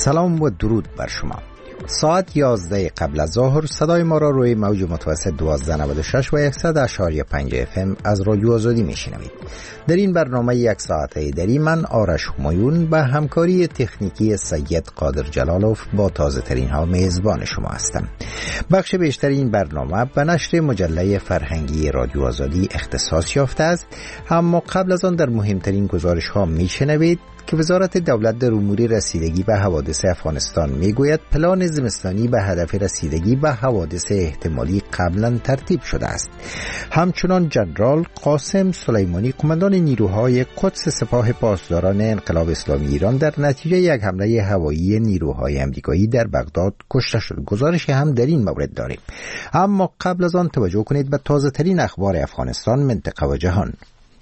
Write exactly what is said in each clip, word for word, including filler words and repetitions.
سلام و درود بر شما. ساعت یازده قبل از ظهر صدای ما را روی موج متوسط دوازده نود و شش و صد اشاری پنج اف ام از رادیو آزادی میشنوید. در این برنامه یک ساعته دری من آرش همایون با همکاری تکنیکی سید قادر جلالوف با تازه ترین ها میزبان شما هستم. بخش بیشتر این برنامه به نشر مجله فرهنگی رادیو آزادی اختصاص یافته است، اما قبل از آن در مهمترین گزارش ها میشنوید که وزارت دولت در امور رسیدگی به حوادث افغانستان میگوید پلان زمستانی به هدف رسیدگی به حوادث احتمالی قبلا ترتیب شده است. همچنان جنرال قاسم سلیمانی قماندان نیروهای قدس سپاه پاسداران انقلاب اسلامی ایران در نتیجه یک حمله هوایی نیروهای آمریکایی در بغداد کشته شد. گزارش هم در این مورد داریم، اما قبل از آن توجه کنید به تازه ترین اخبار افغانستان، منطقه و جهان.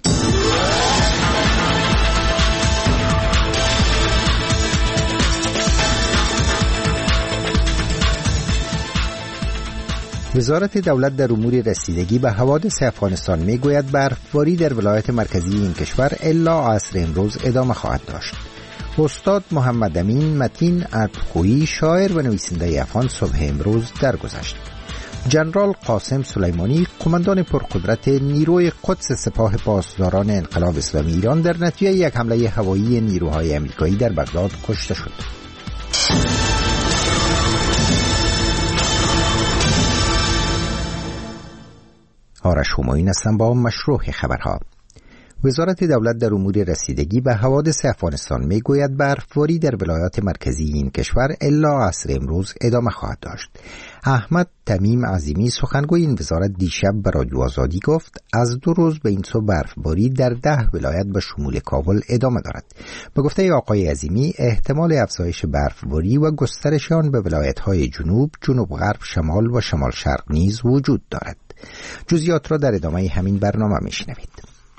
وزارت دولت در امور رسیدگی به حوادث افغانستان میگوید برفباری در ولایت مرکزی این کشور الا عصر امروز ادامه خواهد داشت. استاد محمد امین متین عطخویی شاعر و نویسنده افغان صبح امروز درگذشت. جنرال قاسم سلیمانی قماندان پرقدرت نیروی قدس سپاه پاسداران انقلاب اسلامی ایران در نتیجه یک حمله هوایی نیروهای آمریکایی در بغداد کشته شد. آرش همایون هستم با مشروع خبرها. وزارت دولت در امور رسیدگی به حوادث افغانستان میگوید برفباری در ولایات مرکزی این کشور الا عصر امروز ادامه خواهد داشت. احمد تمیم عظیمی سخنگوی این وزارت دیشب به رادیو آزادی گفت از دو روز به این سو برفباری در ده ولایت به شمول کابل ادامه دارد. به گفته آقای عظیمی احتمال افزایش برفباری و گسترش آن به ولایت‌های جنوب، جنوب غرب، شمال و شمال شرق نیز وجود دارد. جزئیات را در ادامه همین برنامه میشنوید.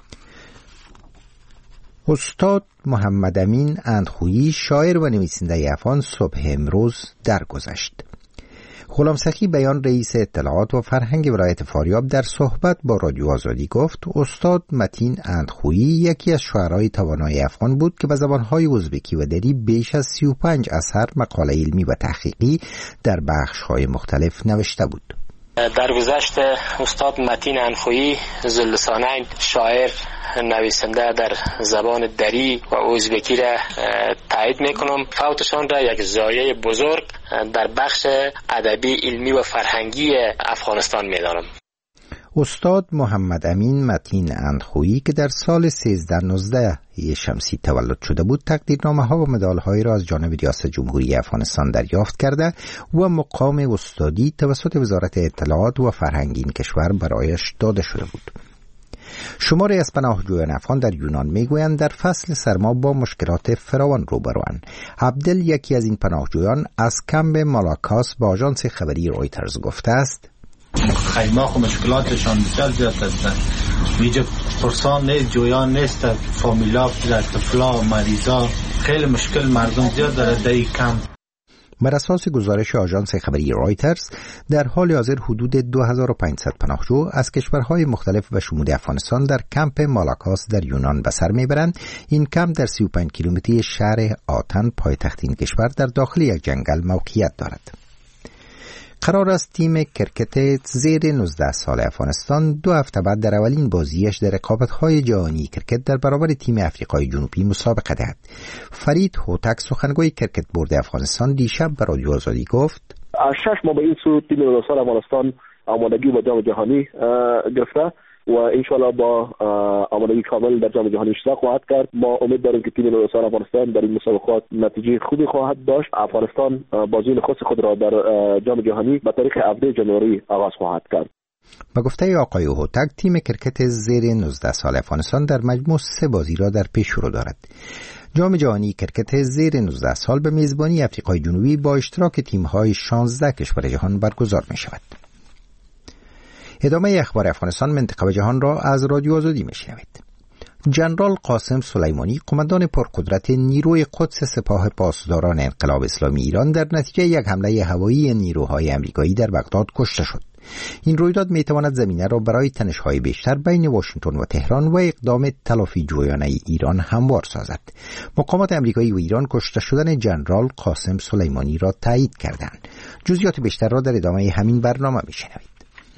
استاد محمد امین عطخویی شاعر و نویسنده افغان صبح امروز درگذشت. غلام سخی بیان رئیس اطلاعات و فرهنگ ولایت فاریاب در صحبت با رادیو آزادی گفت استاد متین عطخویی یکی از شاعرای توانای افغان بود که به زبانهای ازبکی و دری بیش از سی و پنج اثر مقاله علمی و تحقیقی در بخش‌های مختلف نوشته بود. در گذشت استاد متین عطخویی ذواللسانین شاعر نویسنده در زبان دری و ازبکی را تایید میکنم. فوتشان را یک ضایعه بزرگ در بخش ادبی، علمی و فرهنگی افغانستان میدانم. استاد محمد امین متین عطخویی که در سال سیزده نوزده شمسی تولد شده بود، تقدیرنامه ها و مدال هایی را از جانب ریاست جمهوری افغانستان دریافت کرده و مقام استادی توسط وزارت اطلاعات و فرهنگ این کشور برایش داده شده بود. شماری از پناهجویان افغان در یونان میگویند در فصل سرما با مشکلات فراوان روبروند. عبدل یکی از این پناهجویان از کمپ مالاکاس با آژانس خبری رویترز گفته است: خیمه و مشکلاتشان بسیار زیاد هستند. اینجا پرسان نیست، جویان نیست، فامیلا، طفلا، مریضا، خیلی مشکل مردم زیاد داره در این کمپ. بر اساس گزارش آژانس خبری رویترز در حال حاضر حدود دو هزار و پانصد پناهجو از کشورهای مختلف به شمول افغانستان در کمپ مالاکاس در یونان به سر میبرند. این کمپ در سی و پنج کیلومتری شهر آتن پایتخت این کشور در داخل یک جنگل موقعیت دارد. قرار است تیم کرکت زیر نوزده سال افغانستان دو هفته بعد در اولین بازیش در رقابت‌های جهانی کرکت در برابر تیم آفریقای جنوبی مسابقه دهد. فرید هوتک سخنگوی کرکت بورد افغانستان دیشب به رادیو آزادی گفت: از شش ماه به این سو تیم نوزده سال افغانستان آمادگی با جام جهانی گرفته و انشالله با آمادگی کامل در جام جهانی اشتراک خواهد کرد. ما امید داریم که تیم نوزده سال افغانستان در این مسابقات نتیجه خوبی خواهد داشت. افغانستان بازی نخست خود را در جام جهانی به تاریخ هفدهم ژانویه آغاز خواهد کرد. با گفته آقای هوتک تیم کرکت زیر نوزده سال افغانستان در مجموع سه بازی را در پیش رو دارد. جام جهانی کرکت زیر نوزده سال به میزبانی آفریقای جنوبی با اشتراک تیم‌های شانزده کشور جهان برگزار می‌شود. ادامه اخبار افغانستان، منطقه و جهان را از رادیو آزادی میشنوید. جنرال قاسم سلیمانی، قماندان پرقدرت نیروی قدس سپاه پاسداران انقلاب اسلامی ایران، در نتیجه یک حمله هوایی نیروهای آمریکایی در بغداد کشته شد. این رویداد میتواند زمینه را برای تنش‌های بیشتر بین واشنگتن و تهران و اقدام تلافی جویانه ایران هموار سازد. مقامات آمریکایی و ایران کشته شدن جنرال قاسم سلیمانی را تایید کردند. جزئیات بیشتر را در ادامه همین برنامه میشنوید.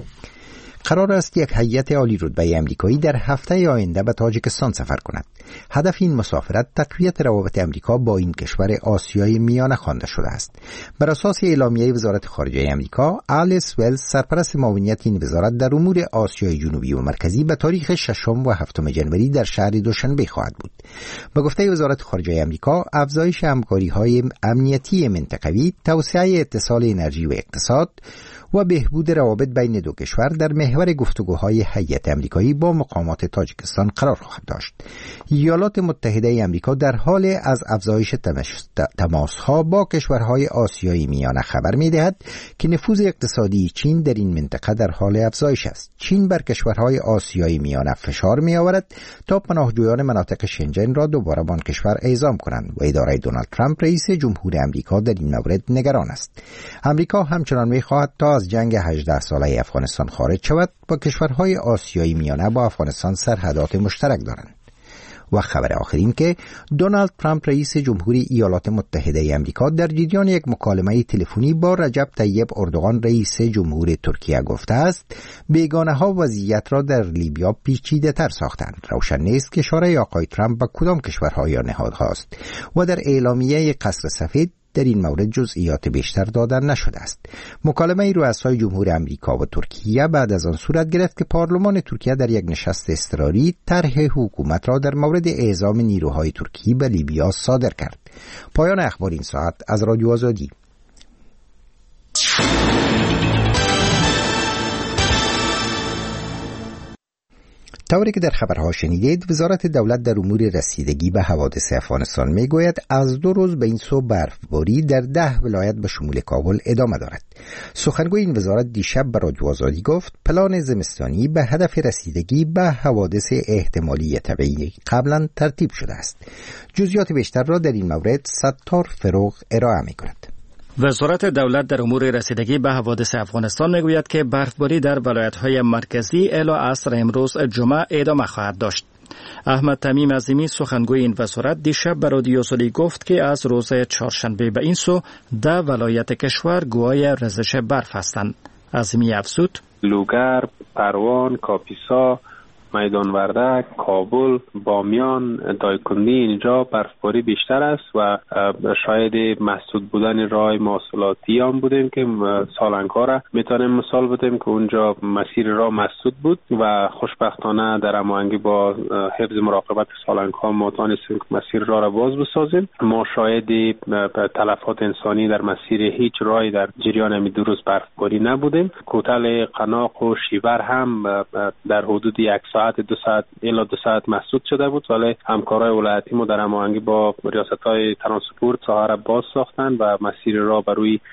قرار است یک هیئت عالی رتبه آمریکایی در هفته آینده به تاجیکستان سفر کند. هدف این مسافرت تقویت روابط آمریکا با این کشور آسیای میانه خوانده شده است. بر اساس اعلامیه وزارت خارجه آمریکا، آلیس ولز، سرپرست معاونیت این وزارت در امور آسیای جنوبی و مرکزی، به تاریخ ششم و هفتم جنوری در شهر دوشنبه خواهد بود. به گفته وزارت خارجه آمریکا، افزایش همکاری‌های امنیتی منطقوی، توسعه اتصال انرژی و اقتصاد و بهبود روابط بین دو کشور در محور گفتگوهای هیئت آمریکایی با مقامات تاجیکستان قرار خواهد داشت. ایالات متحده آمریکا در حال از افزایش تماس‌ها با کشورهای آسیای میانه خبر می‌دهد که نفوذ اقتصادی چین در این منطقه در حال افزایش است. چین بر کشورهای آسیای میانه فشار می‌آورد تا پناهجویان مناطق شنجن را دوباره به آن کشور اعزام کنند و اداره دونالد ترامپ رئیس جمهور آمریکا در این مورد نگران است. آمریکا همچنان می‌خواهد تا از جنگ هجده ساله افغانستان خارج شود و کشورهای آسیای میانه با افغانستان سرحدات مشترک دارند. و خبر آخر این که دونالد ترامپ رئیس جمهوری ایالات متحده آمریکا در جریان یک مکالمه تلفنی با رجب طیب اردوغان رئیس جمهور ترکیه گفته است بیگانه ها وضعیت را در لیبیا پیچیده تر ساختند. روشن نیست که اشاره آقای ترامپ به کدام کشورها یا نهادهاست و در اعلامیه قصر سفید در این مورد جزئیات بیشتر دادن نشده است. مکالمه رؤسای جمهور آمریکا و ترکیه بعد از آن صورت گرفت که پارلمان ترکیه در یک نشست اضطراری طرح حکومت را در مورد اعزام نیروهای ترکی به لیبیا صادر کرد. پایان اخبار این ساعت از رادیو آزادی. طوری که در خبرها شنیدید، وزارت دولت در امور رسیدگی به حوادث افغانستان میگوید از دو روز به این سو برفباری در ده ولایت به شمول کابل ادامه دارد. سخنگوی این وزارت دیشب به رادیو آزادی گفت پلان زمستانی به هدف رسیدگی به حوادث احتمالی طبیعی قبلا ترتیب شده است. جزئیات بیشتر را در این مورد ستار فروغ ارائه می‌کند. وزارت دولت در امور رسیدگی به حوادث افغانستان میگوید که برفباری در ولایت‌های مرکزی الی عصر امروز جمعه ادامه خواهد داشت. احمد تمیم عظیمی سخنگوی این وزارت دیشب به رادیو آزادی گفت که از روز چهارشنبه به این سو ده ولایت کشور گواه ریزش برف هستند. عظیمی افزود: لوگر، پروان، کاپیسا، میدان وردک، کابل، بامیان، دایکنی، اینجا برفباری بیشتر است و شاید مسدود بودن راه مواصلاتی هم بودیم که سالنگ‌ها را میتونیم مثال بدیم که اونجا مسیر راه مسدود بود و خوشبختانه در هماهنگی با حفظ مراقبت سالنگ‌ها ما توانستیم که مسیر راه را باز بسازیم. ما شاید تلفات انسانی در مسیر هیچ راهی در جریان همین دو روز برفباری نبودیم. کوتل، قناق و شیبر هم در حدود یک ساعت دو ساعت الی دو ساعت مسدود شده بود، ولی همکارای ولایتی ما در هماهنگی با ریاست‌های ترانسپورت ساحه باز ساختند و مسیر راه بر روی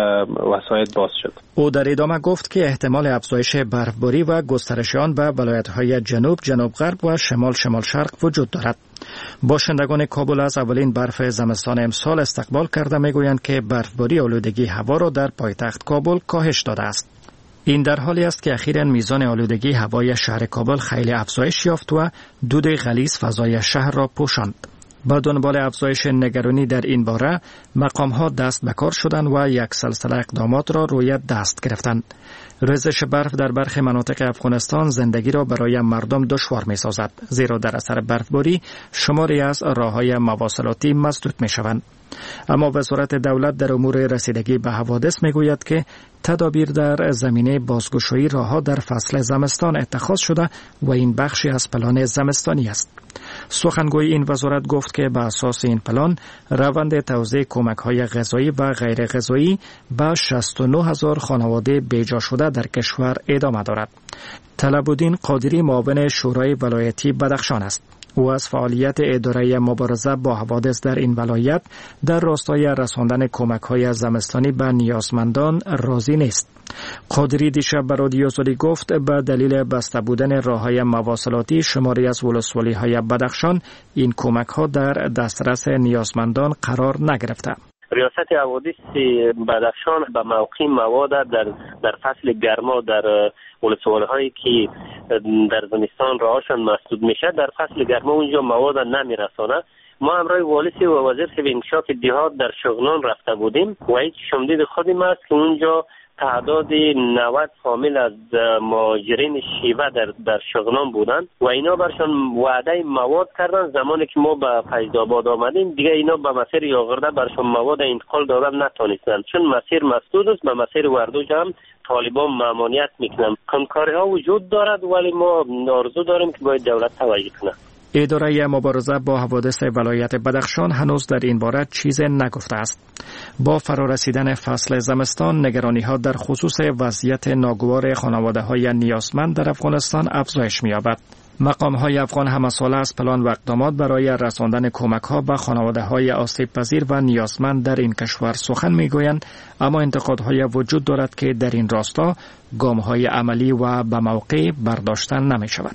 وسایل باز شد. او در ادامه گفت که احتمال افزایش برفباری و گسترش آن به ولایت‌های جنوب، جنوب غرب و شمال شمال شرق وجود دارد. باشندگان کابل از اولین برف زمستان امسال استقبال کرده میگویند که برفباری آلودگی هوا را در پایتخت کابل کاهش داده است. این در حالی است که اخیراً میزان آلودگی هوای شهر کابل خیلی افزایش یافت و دود غلیظ فضای شهر را پوشاند. با دنبال افزایش نگرانی در این باره، مقام‌ها دست به کار شدند و یک سلسله اقدامات را روی دست گرفتند. ریزش برف در برخی مناطق افغانستان زندگی را برای مردم دشوار می‌سازد، زیرا در اثر برفباری شماری از راه‌های مواصلاتی مسدود می‌شوند. اما وزارت دولت در امور رسیدگی به حوادث میگوید که تدابیر در زمینه بازگشایی راه‌ها در فصل زمستان اتخاذ شده و این بخشی از پلان زمستانی است. سخنگوی این وزارت گفت که به اساس این پلان روند توزیع کمک‌های غذایی و غیر غذایی به شصت و نه هزار خانواده بیجا شده در کشور ادامه دارد. طلب‌الدین قادری معاون شورای ولایتی بدخشان است. او از فعالیت اداره مبارزه با حوادث در این ولایت در راستای رساندن کمک‌های زمستانی به نیازمندان راضی نیست. قادری دیشب به رادیو زودی گفت به دلیل بسته بودن راه‌های مواصلاتی شماری از ولسوالی‌های بدخشان این کمک‌ها در دسترس نیازمندان قرار نگرفته. ریاست حوادث بدخشان به موقع مواد در در فصل گرما در ولسوالی‌هایی که در زمستان راهشان مسدود میشه در فصل گرما اونجا مواد نمیرسانه. ما همراه والیسی و وزیر انکشاف دیهات در شغنان رفته بودیم و هیچ شمدید خودم است که اونجا تعداد نود فامیل از مهاجرین شیوه در در شغنان بودند و اینا برشان وعده مواد کردن. زمانی که ما به فیض‌آباد آمدیم دیگه اینا به مسیر یاغرده برشان مواد انتقال دادن نتونستند، چون مسیر مسدود است. به مسیر وردوج هم طالبان ممانعت میکنن. همکاری ها وجود دارد ولی ما آرزو داریم که باید دولت توجه کنه. اداره مبارزه با حوادث ولایت بدخشان هنوز در این باره چیز نگفته است. با فرارسیدن فصل زمستان نگرانی‌ها در خصوص وضعیت ناگوار خانواده‌های نیازمند در افغانستان افزایش می‌یابد. مقام‌های افغان همه‌ساله از پلان و اقدامات برای رساندن کمک‌ها به خانواده‌های آسیب‌پذیر و نیازمند در این کشور سخن می‌گویند، اما انتقادهای وجود دارد که در این راستا گام‌های عملی و به موقع برداشتن نمی‌شود.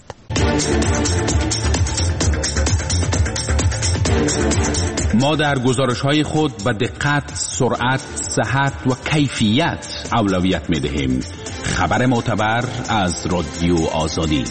ما در گزارش‌های خود به دقت، سرعت، صحت و کیفیت اولویت می‌دهیم. خبر معتبر از رادیو آزادی.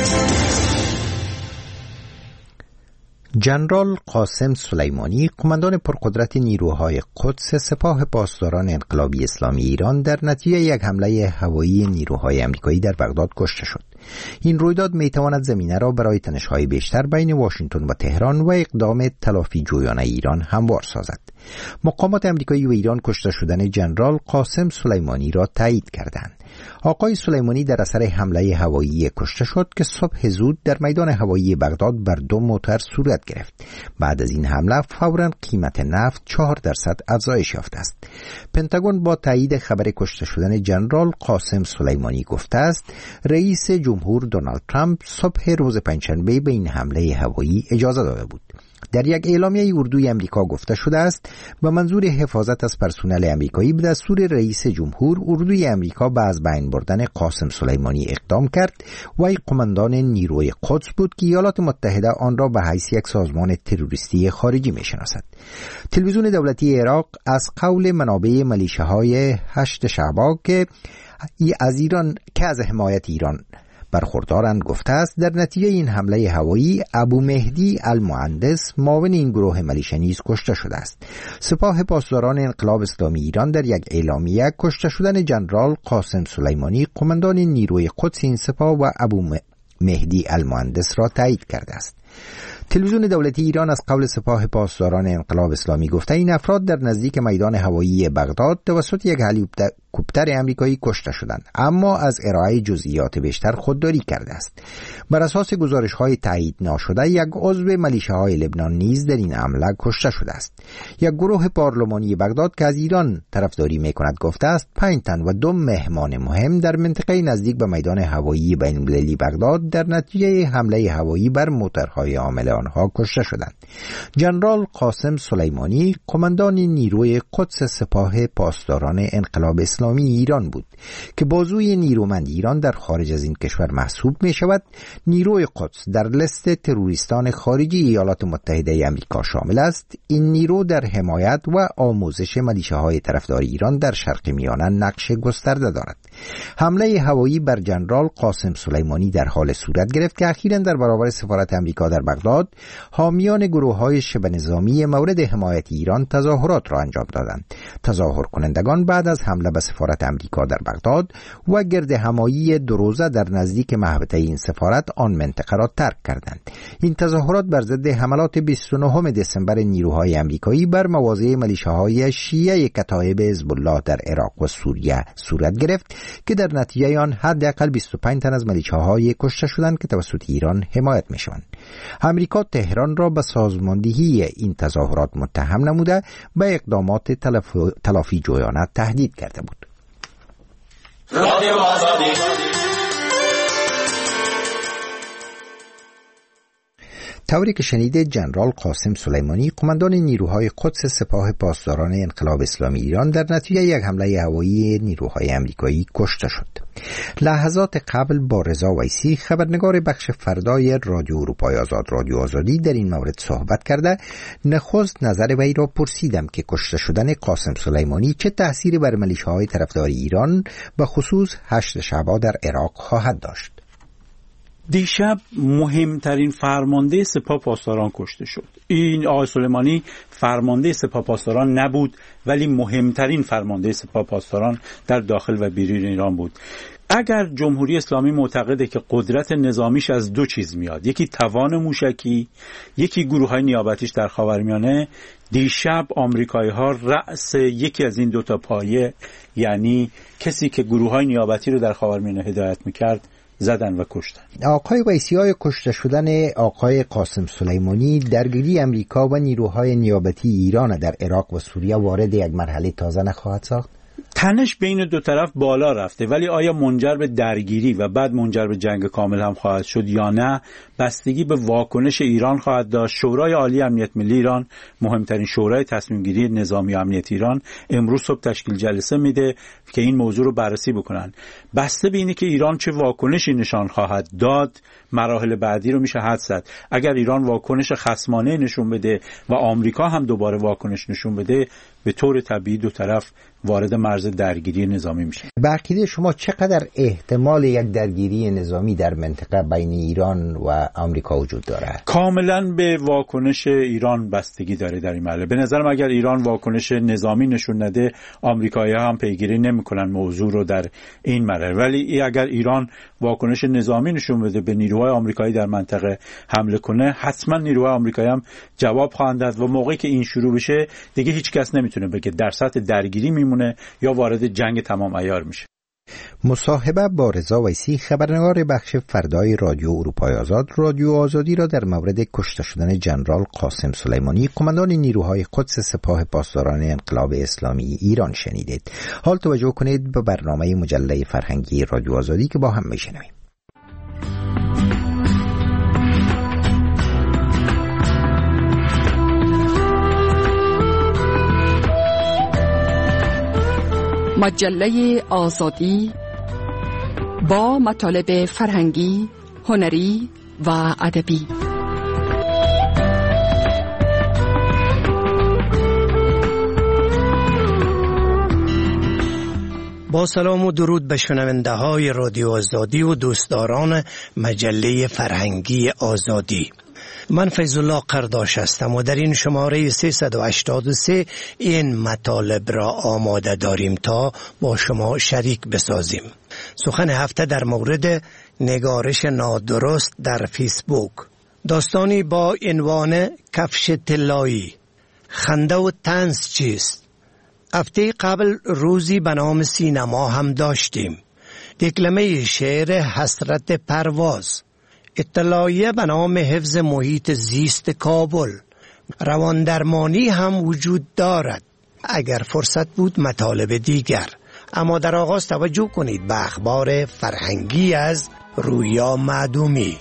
جنرال قاسم سلیمانی، قماندان پرقدرت نیروهای قدس سپاه پاسداران انقلابی اسلامی ایران، در نتیجه یک حمله هوایی نیروهای آمریکایی در بغداد کشته شد. این رویداد میتواند زمینه را برای تنش‌های بیشتر بین واشنگتن و تهران و اقدام تلافی جویانه ایران هموار سازد. مقامات آمریکایی و ایران کشته شدن جنرال قاسم سلیمانی را تایید کردند. آقای سلیمانی در اثر حمله هوایی کشته شد که صبح زود در میدان هوایی بغداد بر دو موتور صورت گرفت. بعد از این حمله فوراً قیمت نفت چهار درصد افزایش یافته است. پنتاگون با تایید خبر کشته شدن جنرال قاسم سلیمانی گفته است رئیس جمهور دونالد ترامپ صبح روز پنجشنبه به این حمله هوایی اجازه داده بود. در یک اعلامیه اردوی امریکا گفته شده است به منظور حفاظت از پرسنل امریکایی به دستور رئیس جمهور اردوی امریکا به از بین بردن قاسم سلیمانی اقدام کرد و ای قماندان نیروی قدس بود که ایالات متحده آن را به حیث یک سازمان تروریستی خارجی می‌شناسد. تلویزیون دولتی عراق از قول منابع ملیشه‌های هشت شعبا که از ایران که از حمایت ایران برخوردارند گفته است در نتیجه این حمله هوایی ابو مهدی المهندس معاون این گروه ملیشه نیز کشته شده است. سپاه پاسداران انقلاب اسلامی ایران در یک اعلامیه کشته شدن جنرال قاسم سلیمانی قماندان نیروی قدس این سپاه و ابو مهدی المهندس را تایید کرده است. تلویزیون دولتی ایران از قول سپاه پاسداران انقلاب اسلامی گفته این افراد در نزدیک میدان هوایی بغداد توسط یک هلیکوپتر آمریکایی کشته شدند، اما از ارائه جزئیات بیشتر خودداری کرده است. بر اساس گزارش‌های تایید ناشده یک عضو ملیشه‌های لبنان نیز در این حمله کشته شده است. یک گروه پارلمانی بغداد که از ایران طرفداری می‌کند گفته است پنج تن و دو مهمان مهم در منطقه نزدیک به میدان هوایی بین‌المللی بغداد در نتیجه حمله هوایی بر موتورهای حامل آنها کشته شدند. جنرال قاسم سلیمانی قماندان نیروی قدس سپاه پاسداران انقلاب اسلامی ایران بود که بازوی نیرومند ایران در خارج از این کشور محسوب می شود. نیروی قدس در لیست تروریستان خارجی ایالات متحده آمریکا شامل است. این نیرو در حمایت و آموزش ملیشه‌های طرفدار ایران در شرق میانه نقش گسترده دارد. حمله هوایی بر جنرال قاسم سلیمانی در حال صورت گرفت که اخیراً در برابر سفارت آمریکا در بغداد حامیان گروه‌های شبه نظامی مورد حمایت ایران تظاهرات را انجام دادند. تظاهر کنندگان بعد از حمله به سفارت آمریکا در بغداد و گرد همایی دو روزه در نزدیک محوطه این سفارت آن منطقه را ترک کردند. این تظاهرات بر ضد حملات بیست و نهم دسامبر نیروهای آمریکایی بر مواضع ملیشه‌های شیعه کتایب حزب الله در عراق و سوریه صورت گرفت که در نتیجه آن حداقل بیست و پنج تن از ملیشه‌های کشته شدند که توسط ایران حمایت می‌شوند. آمریکا تهران را به سازماندهی این تظاهرات متهم نموده به اقدامات تلافی جویانه تهدید کرده بود. رادیو آزادی. طوری که شنیده جنرال قاسم سلیمانی قماندان نیروهای قدس سپاه پاسداران انقلاب اسلامی ایران در نتیجه یک حمله هوایی نیروهای آمریکایی کشته شد. لحظات قبل با رضا ویسی خبرنگار بخش فردای رادیو اروپای آزاد رادیو آزادی در این مورد صحبت کرده نخست نظر وی را پرسیدم که کشته شدن قاسم سلیمانی چه تأثیری بر میلیشه‌های طرفدار ایران به خصوص هشت شعبان در عراق خواهد داشت. دیشب مهمترین فرمانده سپاه پاسداران کشته شد. این آقای سلیمانی فرمانده سپاه پاسداران نبود، ولی مهمترین فرمانده سپاه پاسداران در داخل و بیرون ایران بود. اگر جمهوری اسلامی معتقده که قدرت نظامیش از دو چیز میاد، یکی توان موشکی، یکی گروه‌های نیابتیش در خاورمیانه، دیشب آمریکایی‌ها رأس یکی از این دوتا پایه، یعنی کسی که گروه‌های نیابتی رو در خاورمیانه هدایت میکرد، زدن و کشتن. آقای ویسی، های کشته شدن آقای قاسم سلیمانی درگیری امریکا و نیروهای نیابتی ایران در عراق و سوریه وارد یک مرحله تازه نخواهد ساخت؟ تنش بین دو طرف بالا رفته، ولی آیا منجر به درگیری و بعد منجر به جنگ کامل هم خواهد شد یا نه، بستگی به واکنش ایران خواهد داشت. شورای عالی امنیت ملی ایران، مهمترین شورای تصمیم گیری نظامی امنیت ایران، امروز صبح تشکیل جلسه میده که این موضوع رو بررسی بکنن. بسته به اینه که ایران چه واکنشی نشان خواهد داد، مراحل بعدی رو میشه حدس زد. اگر ایران واکنش خصمانه نشون بده و آمریکا هم دوباره واکنش نشون بده، به طور طبیعی دو طرف وارد مرز درگیری نظامی میشه. به عقیده شما چقدر احتمال یک درگیری نظامی در منطقه بین ایران و آمریکا وجود داره؟ کاملا به واکنش ایران بستگی داره در این مرحله. به نظرم اگر ایران واکنش نظامی نشون نده، آمریکایی‌ها هم پیگیری نمی‌کنن موضوع رو در این مرحله. ولی اگر ایران واکنش نظامی نشون بده، به نیروهای آمریکایی در منطقه حمله کنه، حتما نیروهای آمریکایی هم جواب خواهند داد و موقعی که این شروع بشه دیگه هیچ کس نمیتونه بگه در سطح درگیری میمونه یا وارد جنگ تمام عیار میشه. مصاحبه با رضا ویسی، خبرنگار بخش فردای رادیو اروپای آزاد رادیو آزادی را در مورد کشته شدن جنرال قاسم سلیمانی قماندان نیروهای قدس سپاه پاسداران انقلاب اسلامی ایران شنیدید. حال توجه کنید به برنامه مجله فرهنگی رادیو آزادی که با هم میشنویم. مجله آزادی با مطالب فرهنگی، هنری و ادبی. با سلام و درود به شنونده های رادیو آزادی و دوستداران مجله فرهنگی آزادی. من فیض الله قرداش هستم و در این شماره سیصد و هشتاد و سه این مطالب را آماده داریم تا با شما شریک بسازیم. سخن هفته در مورد نگارش نادرست در فیسبوک. داستانی با عنوان کفش طلایی، خنده و طنز چیست؟ هفته قبل روزی به نام سینما هم داشتیم. دکلمه شعر حسرت پرواز، اطلاعیه به نام حفظ محیط زیست کابل، رواندرمانی هم وجود دارد. اگر فرصت بود مطالب دیگر، اما در آغاز توجه کنید به اخبار فرهنگی از رویا معدومی.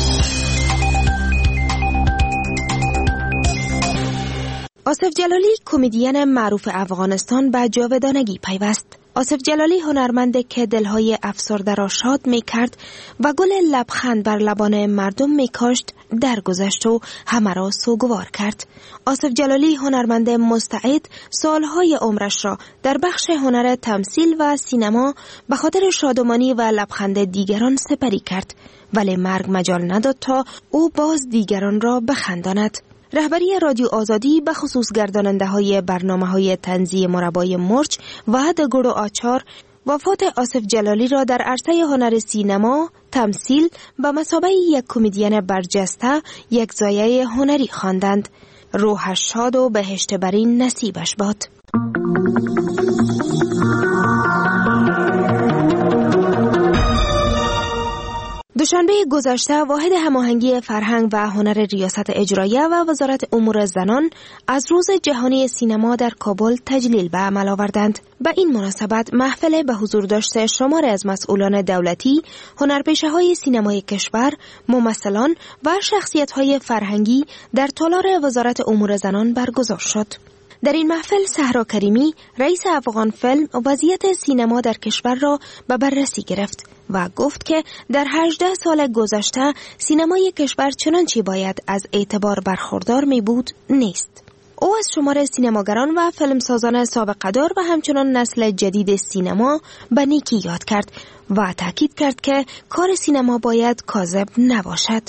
آصف جلالی کمدین معروف افغانستان به جاودانگی پیوست. آصف جلالی هنرمند که دلهای افسرده را شاد می کرد و گل لبخند بر لبان مردم می کاشت درگذشت و همه را سوگوار کرد. آصف جلالی هنرمند مستعد سالهای عمرش را در بخش هنر تمثیل و سینما به خاطر شادمانی و لبخند دیگران سپری کرد، ولی مرگ مجال نداد تا او باز دیگران را بخنداند. رهبری رادیو آزادی به خصوص گرداننده های برنامه های طنزی مربای مرچ و دگوڑ و آچار وفات آصف جلالی را در عرصه هنر سینما، تمثیل و مثابه یک کمدین برجسته یک زایه هنری خواندند. روحش شاد و بهشت برین نصیبش باد. سه‌شنبه گذشته واحد هماهنگی فرهنگ و هنر ریاست اجراییه و وزارت امور زنان از روز جهانی سینما در کابل تجلیل به عمل آوردند. به این مناسبت محفل به حضور داشته شماری از مسئولان دولتی، هنرپیشه‌های سینمای کشور، ممثلان و شخصیت‌های فرهنگی در تالار وزارت امور زنان برگزار شد. در این محفل صحرا کریمی، رئیس افغان فیلم، وضعیت سینما در کشور را به بررسی گرفت و گفت که در هجده سال گذشته سینمای کشور چنانچه باید از اعتبار برخوردار می بود نیست. او از شمار سینماگران و فیلمسازان سابقه‌دار و همچنان نسل جدید سینما به نیکی یاد کرد و تاکید کرد که کار سینما باید کاذب نباشد.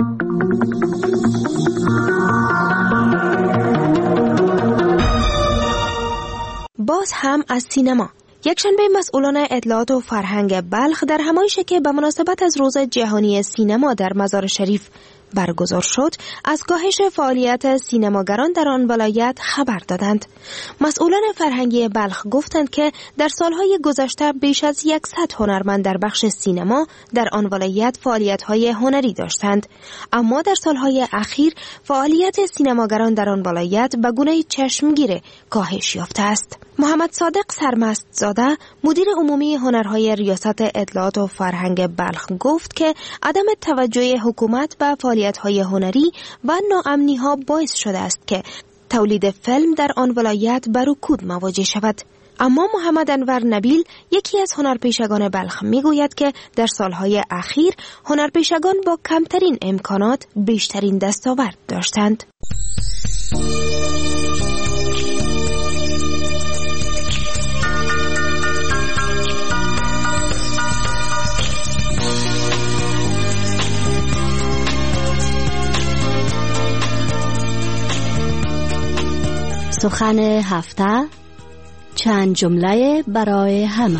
باز هم از سینما. یکشنبه مسئولان اطلاعات و فرهنگ بلخ در همایشی که به مناسبت از روز جهانی سینما در مزار شریف برگزار شد، از کاهش فعالیت سینماگران در آن ولایت خبر دادند. مسئولان فرهنگی بلخ گفتند که در سالهای گذشته بیش از صد هنرمند در بخش سینما در آن ولایت فعالیت‌های هنری داشتند، اما در سالهای اخیر فعالیت سینماگران در آن ولایت به گونه چشمگیر کاهش یافته است. محمد صادق سرمست زاده، مدیر عمومی هنرهای ریاست اطلاعات و فرهنگ بلخ گفت که عدم توجه حکومت به فعالیت‌های هنری و ناامنی‌ها باعث شده است که تولید فیلم در آن ولایت بر رکود مواجه شود. اما محمد انور نبیل، یکی از هنرپیشگان بلخ، میگوید که در سالهای اخیر هنرپیشگان با کمترین امکانات بیشترین دستاورد داشتند. سخن هفته، چند جمله برای همه.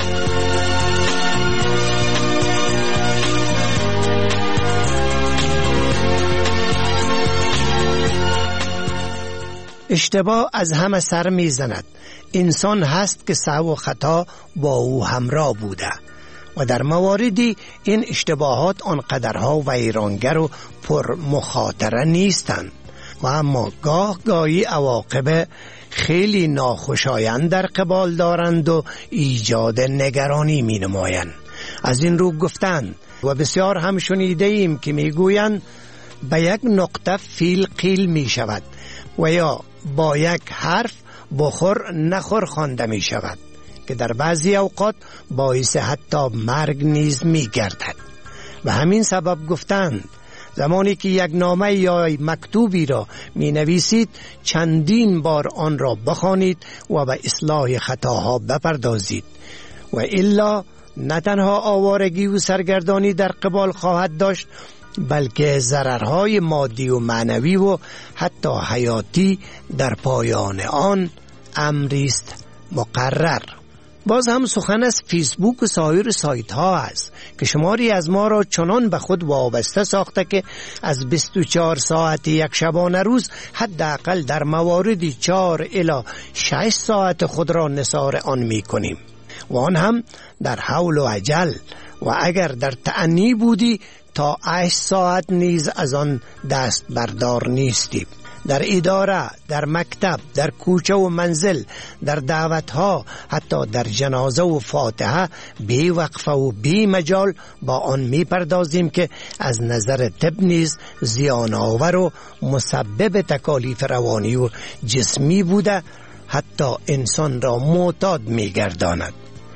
اشتباه از همه سر می زند. انسان هست که سهو و خطا با او همراه بوده و در مواردی این اشتباهات آنقدرها ویرانگر و پر مخاطره نیستند و اما گاه گاهی عواقب خیلی ناخوشایند در قبال دارند و ایجاد نگرانی می نمایند. از این رو گفتند و بسیار هم شنیده ایم که می گویند به یک نقطه فیل قیل می شود و یا با یک حرف بخور نخور خوانده می شود که در بعضی اوقات باعث حتی مرگ نیز می گردد. و همین سبب گفتند زمانی که یک نامه یا مکتوبی را می نویسید چندین بار آن را بخوانید و به اصلاح خطاها بپردازید و الا نه تنها آوارگی و سرگردانی در قبال خواهد داشت بلکه ضررهای مادی و معنوی و حتی حیاتی در پایان آن امری است مقرر. باز هم سخن از فیسبوک و سایر سایت ها است که شماری از ما را چنان به خود وابسته ساخته که از بیست و چهار ساعت یک شبانه روز حداقل در مواردی چهار الی شش ساعت خود را نثار آن می کنیم و آن هم در حول و عجل و اگر در تأنی بودی تا هشت ساعت نیز از آن دست بردار نیستیم. در اداره، در مکتب، در کوچه و منزل، در دعوتها، حتی در جنازه و فاتحه بی وقفه و بی مجال با آن می پردازیم که از نظر طب نیز زیان آور و مسبب تکالیف روانی و جسمی بوده حتی انسان را معتاد می گرداند.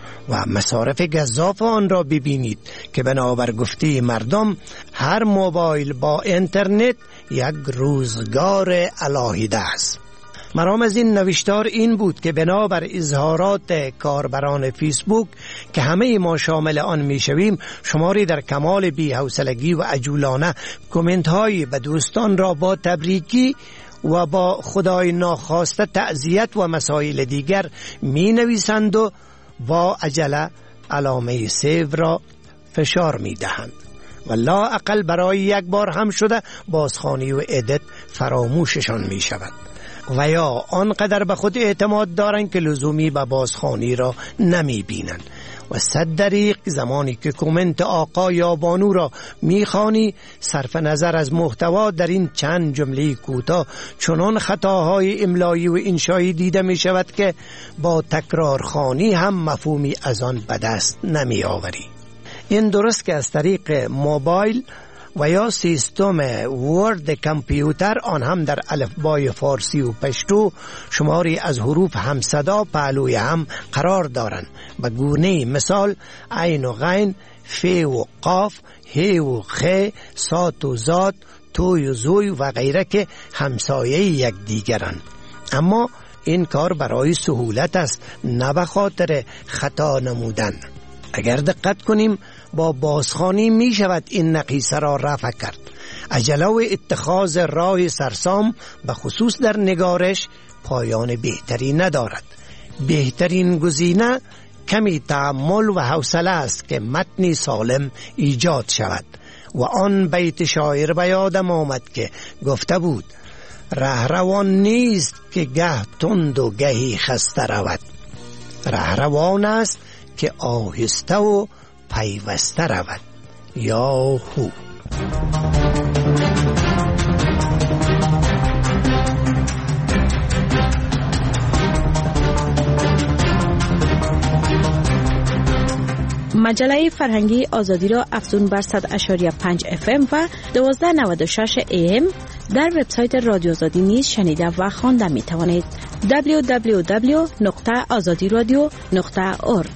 و مصارف گزاف آن را ببینید که بنابر گفته مردم هر موبایل با اینترنت یک روزگار علاهیده است. مرام از این نوشتار این بود که بنابر اظهارات کاربران فیسبوک که همه ما شامل آن میشویم شماری در کمال بی‌حوصلگی و عجولانه کامنت های به دوستان را با تبریکی و با خدای ناخواسته تعزیت و مسائل دیگر می نویسند و با عجله علامه سیو را فشار می دهند و لا اقل برای یک بار هم شده بازخوانی و ادت فراموششان می شود و یا آنقدر به خود اعتماد دارند که لزومی به بازخوانی را نمی بینند و صد دریق زمانی که کامنت آقا یا بانو را میخوانی صرف نظر از محتوا در این چند جمله کوتاه چنان خطاهای املایی و انشایی دیده می شود که با تکرار خوانی هم مفهومی از آن به دست نمی آوری. این درست که از طریق موبایل و یا سیستم ورد کامپیوتر آن هم در الفبای فارسی و پشتو شماری از حروف همصدا پهلوی هم قرار دارند. به گونه مثال عین و غین، ف و قاف، ه و خ، صاد و زاد، توی و زوی و غیره که همسایه یک دیگرند. اما این کار برای سهولت است، نه به خاطر خطا نمودن. اگر دقت کنیم با بازخوانی می شود این نقیصه را رفع کرد. عجله و اتخاذ راه سرسام به خصوص در نگارش پایان بهتری ندارد. بهترین گزینه کمی تأمل و حوصله است که متنی سالم ایجاد شود. و آن بیت شاعر به یادم آمد که گفته بود رهروان نیست که گه تند و گهی خسته رود، رهروان است که آهسته و پیوسته رود. یا هو. مجله فرهنگی آزادی را افزون بر صد اشاری پنج اف ام و دوازده نود و شش ای ام در وبسایت رادیو آزادی نیز شنیده و خوانده می توانید. دبلیو دبلیو دبلیو نقطه آزادی رادیو نقطه اورگ.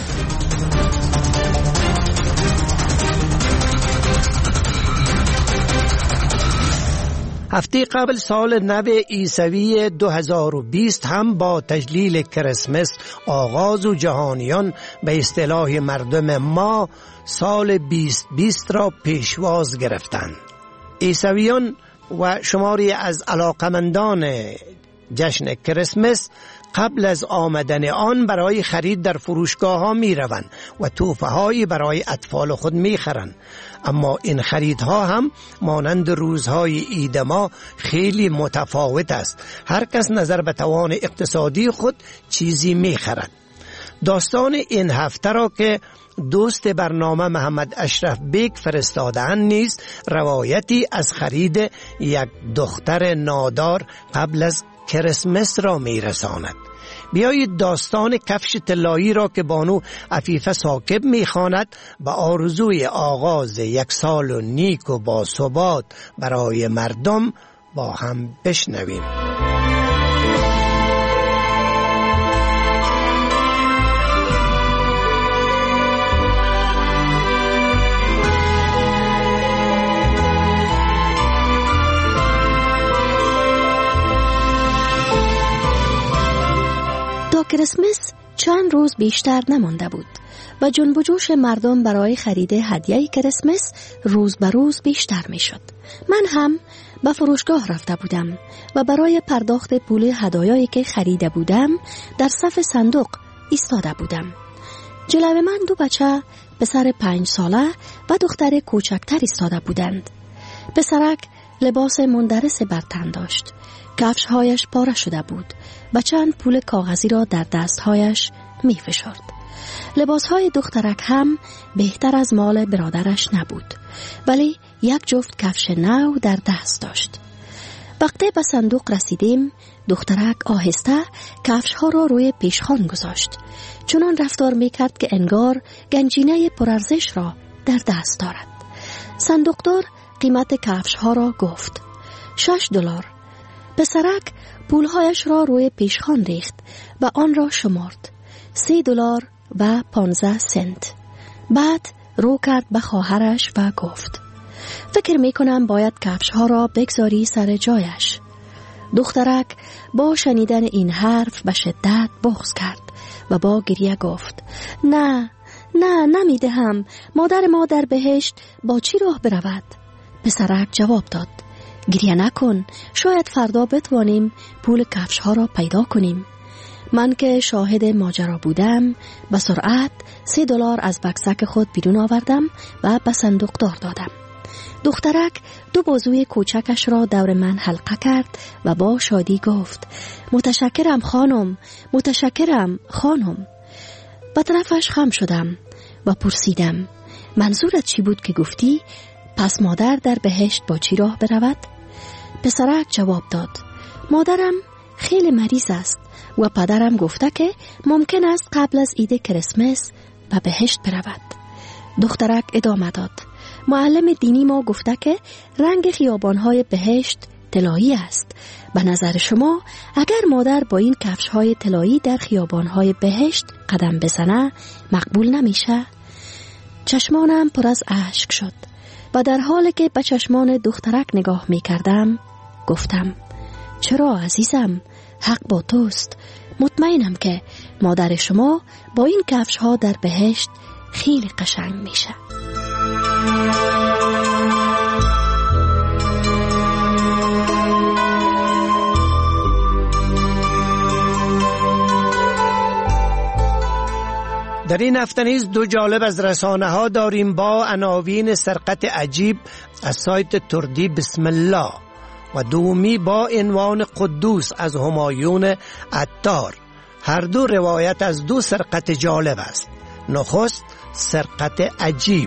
هفته قبل سال نو عیسوی دو هزار و بیست هم با تجلیل کریسمس آغاز و جهانیان به اصطلاح مردم ما سال بیست بیست را پیشواز گرفتند. عیسویان و شماری از علاقمندان جشن کریسمس قبل از آمدن آن برای خرید در فروشگاه ها می روند و توفه هایی برای اطفال خود می خرند. اما این خریدها هم مانند روزهای عید ما خیلی متفاوت است. هر کس نظر به توان اقتصادی خود چیزی می خرد. داستان این هفته را که دوست برنامه محمد اشرف بیگ فرستادن نیز روایتی از خرید یک دختر نادار قبل از کریسمس را می رساند. بیایید داستان کفش طلایی را که بانو عفیفه ثاقب می خواند به آرزوی آغاز یک سال و نیک و با ثبات برای مردم با هم بشنویم. کریسمس چند روز بیشتر نمانده بود و جنب و جوش مردم برای خرید هدیه کریسمس روز به روز بیشتر می شد. من هم به فروشگاه رفته بودم و برای پرداخت پول هدایایی که خریده بودم در صف صندوق ایستاده بودم. جلوی من دو بچه پسر پنج ساله و دختر کوچکتر ایستاده بودند. پسرک لباس مندرس بر تن داشت. کفش‌هایش پاره شده بود و چند پول کاغذی را در دست‌هایش می فشرد. لباس‌های دخترک هم بهتر از مال برادرش نبود، ولی یک جفت کفش نو در دست داشت. وقتی به صندوق رسیدیم، دخترک آهسته کفش‌ها را روی پیشخوان گذاشت، چنان رفتار می‌کرد که انگار گنجینه پرارزش را در دست دارد. صندوقدار قیمت کفش‌ها را گفت: شش دلار. پسرک پولهایش را روی پیشخوان ریخت و آن را شمرد: سه دلار و پانزده سنت. بعد رو کرد به خواهرش و گفت: فکر می کنم باید کفش ها را بگذاری سر جایش. دخترک با شنیدن این حرف به شدت بغض کرد و با گریه گفت: نه نه نمیدهم، مادر ما در بهشت با چی راه برود؟ پسرک جواب داد: گریه نکن، شاید فردا بتوانیم پول کفش ها را پیدا کنیم. من که شاهد ماجرا بودم به سرعت سه دلار از بکسک خود بیرون آوردم و به صندوقدار دادم. دخترک دو بازوی کوچکش را دور من حلقه کرد و با شادی گفت: متشکرم خانم، متشکرم خانم. به طرفش خم شدم و پرسیدم منظورت چی بود که گفتی پس مادر در بهشت با چی راه برود؟ پسرک جواب داد مادرم خیلی مریض است و پدرم گفته که ممکن است قبل از عید کریسمس به بهشت برود. دخترک ادامه داد معلم دینی ما گفته که رنگ خیابان‌های بهشت طلایی است. به نظر شما اگر مادر با این کفش‌های طلایی در خیابان‌های بهشت قدم بزنه مقبول نمیشه؟ چشمانم پر از اشک شد و در حالی که به چشمان دخترک نگاه می‌کردم گفتم چرا عزیزم، حق با توست. مطمئنم که مادر شما با این کفش‌ها در بهشت خیلی قشنگ میشه. در این هفته نیز دو جالب از رسانه ها داریم با عناوین سرقت عجیب از سایت تردی بسم الله و دومی با عنوان قدوس از همایون عطار. هر دو روایت از دو سرقت جالب است. نخست سرقت عجیب.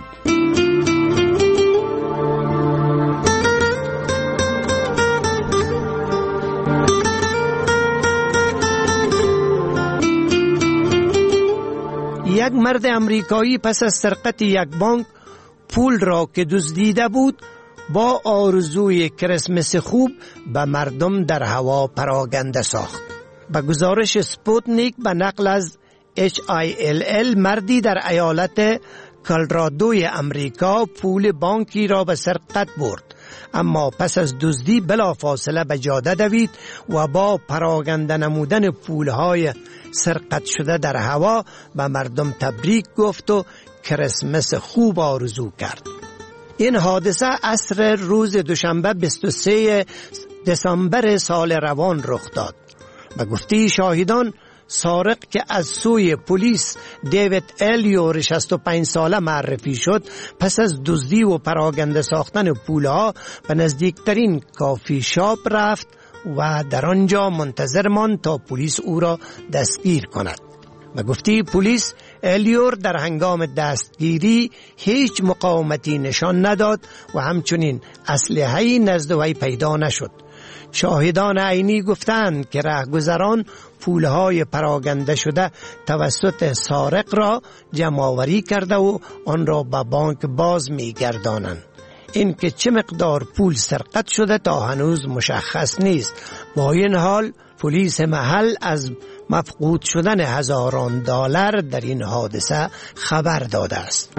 یک مرد امریکایی پس از سرقت یک بانک پول را که دزدیده بود با آرزوی کریسمس خوب به مردم در هوا پراگنده ساخت. به گزارش سپوتنیک به نقل از اچ آی ال ال مردی در ایالت کلرادوی امریکا پول بانکی را به سرقت برد، اما پس از دزدی بلافاصله به جاده دوید و با پراگنده نمودن پولهای سرقت شده در هوا به مردم تبریک گفت و کریسمس خوب آرزو کرد. این حادثه عصر روز دوشنبه بیست و سوم دسامبر سال روان رخ داد. به گفته شاهدان سارق که از سوی پلیس دیوید الیور شصت و پنج ساله معرفی شد پس از دزدی و پراگنده ساختن پولها به نزدیکترین کافی شاپ رفت و در آنجا منتظر ماند تا پلیس او را دستگیر کند. به گفته پلیس الیور در هنگام دستگیری هیچ مقاومتی نشان نداد و همچنین اسلحه‌ای نزد وی پیدا نشد. شاهدان عینی گفتند که راهگذران پولهای پراگنده شده توسط سارق را جمع‌آوری کرده و آن را به بانک باز می‌گردانند. این که چه مقدار پول سرقت شده تا هنوز مشخص نیست. با این حال پلیس محل از مفقود شدن هزاران دلار در این حادثه خبر داده است.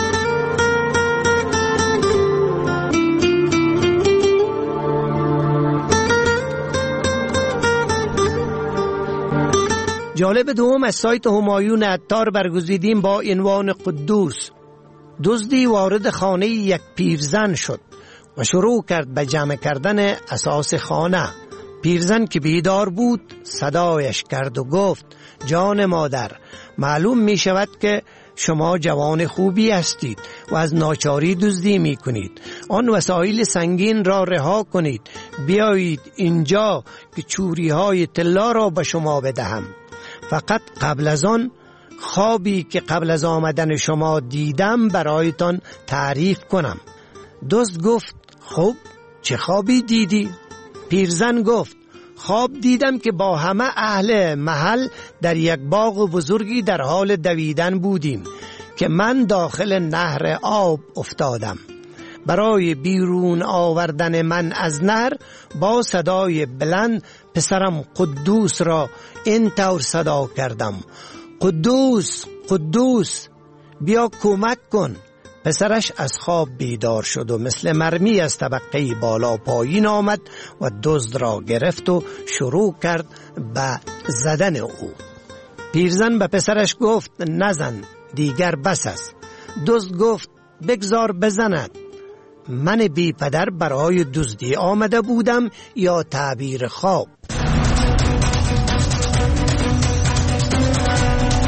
جالب دوم از سایت همایون عطار برگزیدیم با عنوان قدوس. دزدی وارد خانه یک پیرزن شد و شروع کرد به جمع کردن اساس خانه. پیرزن که بیدار بود صدایش کرد و گفت جان مادر، معلوم می شود که شما جوان خوبی هستید و از ناچاری دزدی می کنید. آن وسایل سنگین را رها کنید، بیایید اینجا که چوری های طلا را به شما بدهم. فقط قبل از آن خوابی که قبل از آمدن شما دیدم برایتان تعریف کنم. دزد گفت خب چه خوابی دیدی؟ پیرزن گفت خواب دیدم که با همه اهل محل در یک باغ بزرگی در حال دویدن بودیم که من داخل نهر آب افتادم. برای بیرون آوردن من از نهر با صدای بلند پسرم قدوس را این طور صدا کردم: قدوس قدوس بیا کمک کن. پسرش از خواب بیدار شد و مثل مرمی از طبقه بالا پایین آمد و دزد را گرفت و شروع کرد به زدن او. پیرزن به پسرش گفت نزن، دیگر بس است. دزد گفت بگذار بزند. من بی پدر برای دزدی آمده بودم یا تعبیر خواب؟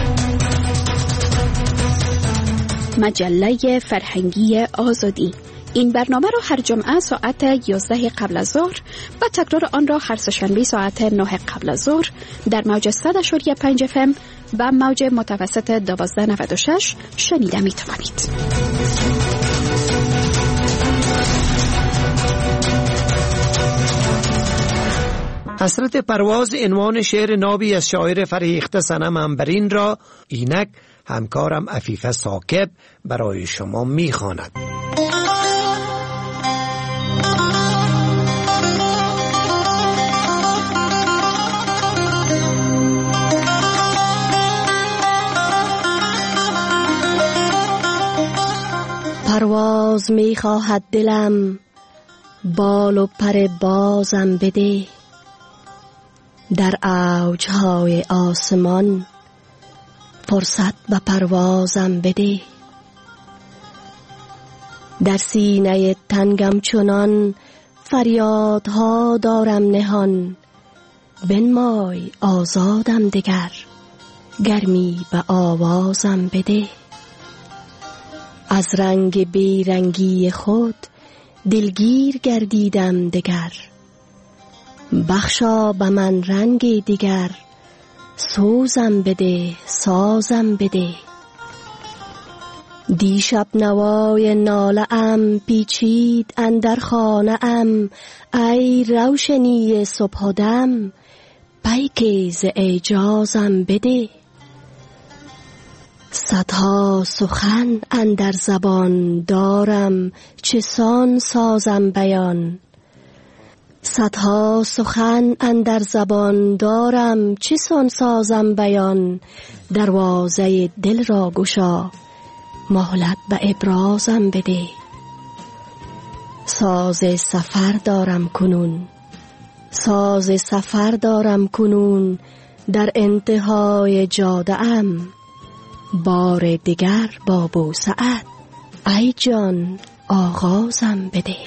مجله فرهنگی آزادی، این برنامه را هر جمعه ساعت یازده قبل از ظهر و تکرار آن را هر سه‌شنبه ساعت نه قبل از ظهر در موج صد و پنج اف ام و موج متوسط دوازده نود و شش شنیده می توانید. حسرت پرواز عنوان شعر نابی از شاعر فریخته صنم عنبرین را اینک همکارم عفیفه ثاقب برای شما میخواند. پرواز میخواهد دلم، بال و پر بازم بده، در اوجهای آسمان فرصت به پروازم بده. در سینه تنگم چنان فریادها دارم نهان، بنمای آزادم دگر، گرمی به آوازم بده. از رنگ بیرنگی خود دلگیر گردیدم دگر، بخشا به من رنگ دیگر، سوزم بده سازم بده. دیشب نوای ناله ام پیچید اندر خانه ام، ای روشنی صبح دم پیک ز اعجازم بده. صدها سخن اندر زبان دارم، چسان سازم بیان. صدها سخن اندر زبان دارم، چسان سازم بیان. دروازه دل را گشا، مهلت به ابرازم بده. ساز سفر دارم کنون، ساز سفر دارم کنون، در انتهای جاده ام. بار دیگر با بوسعت ای جان آغازم بده.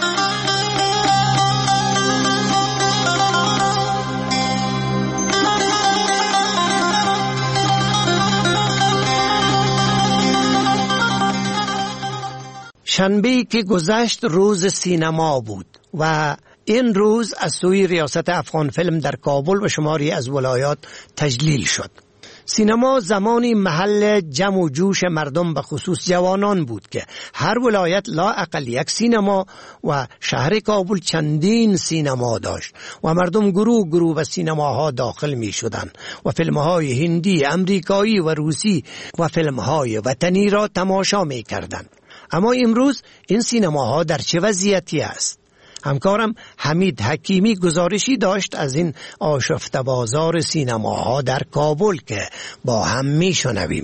شنبه که گذشت روز سینما بود و این روز از سوی ریاست افغان فیلم در کابل و شماری از ولایات تجلیل شد. سینما زمانی محل جمع و جوش مردم به خصوص جوانان بود که هر ولایت لا اقل یک سینما و شهر کابل چندین سینما داشت و مردم گروه گروه به سینماها داخل می شدن و فیلمهای هندی، امریکایی و روسی و فیلمهای وطنی را تماشا می کردن. اما امروز این سینماها در چه وضعیتی است؟ همکارم حمید حکیمی گزارشی داشت از این آشفته بازار سینماها در کابل که با هم می شنویم.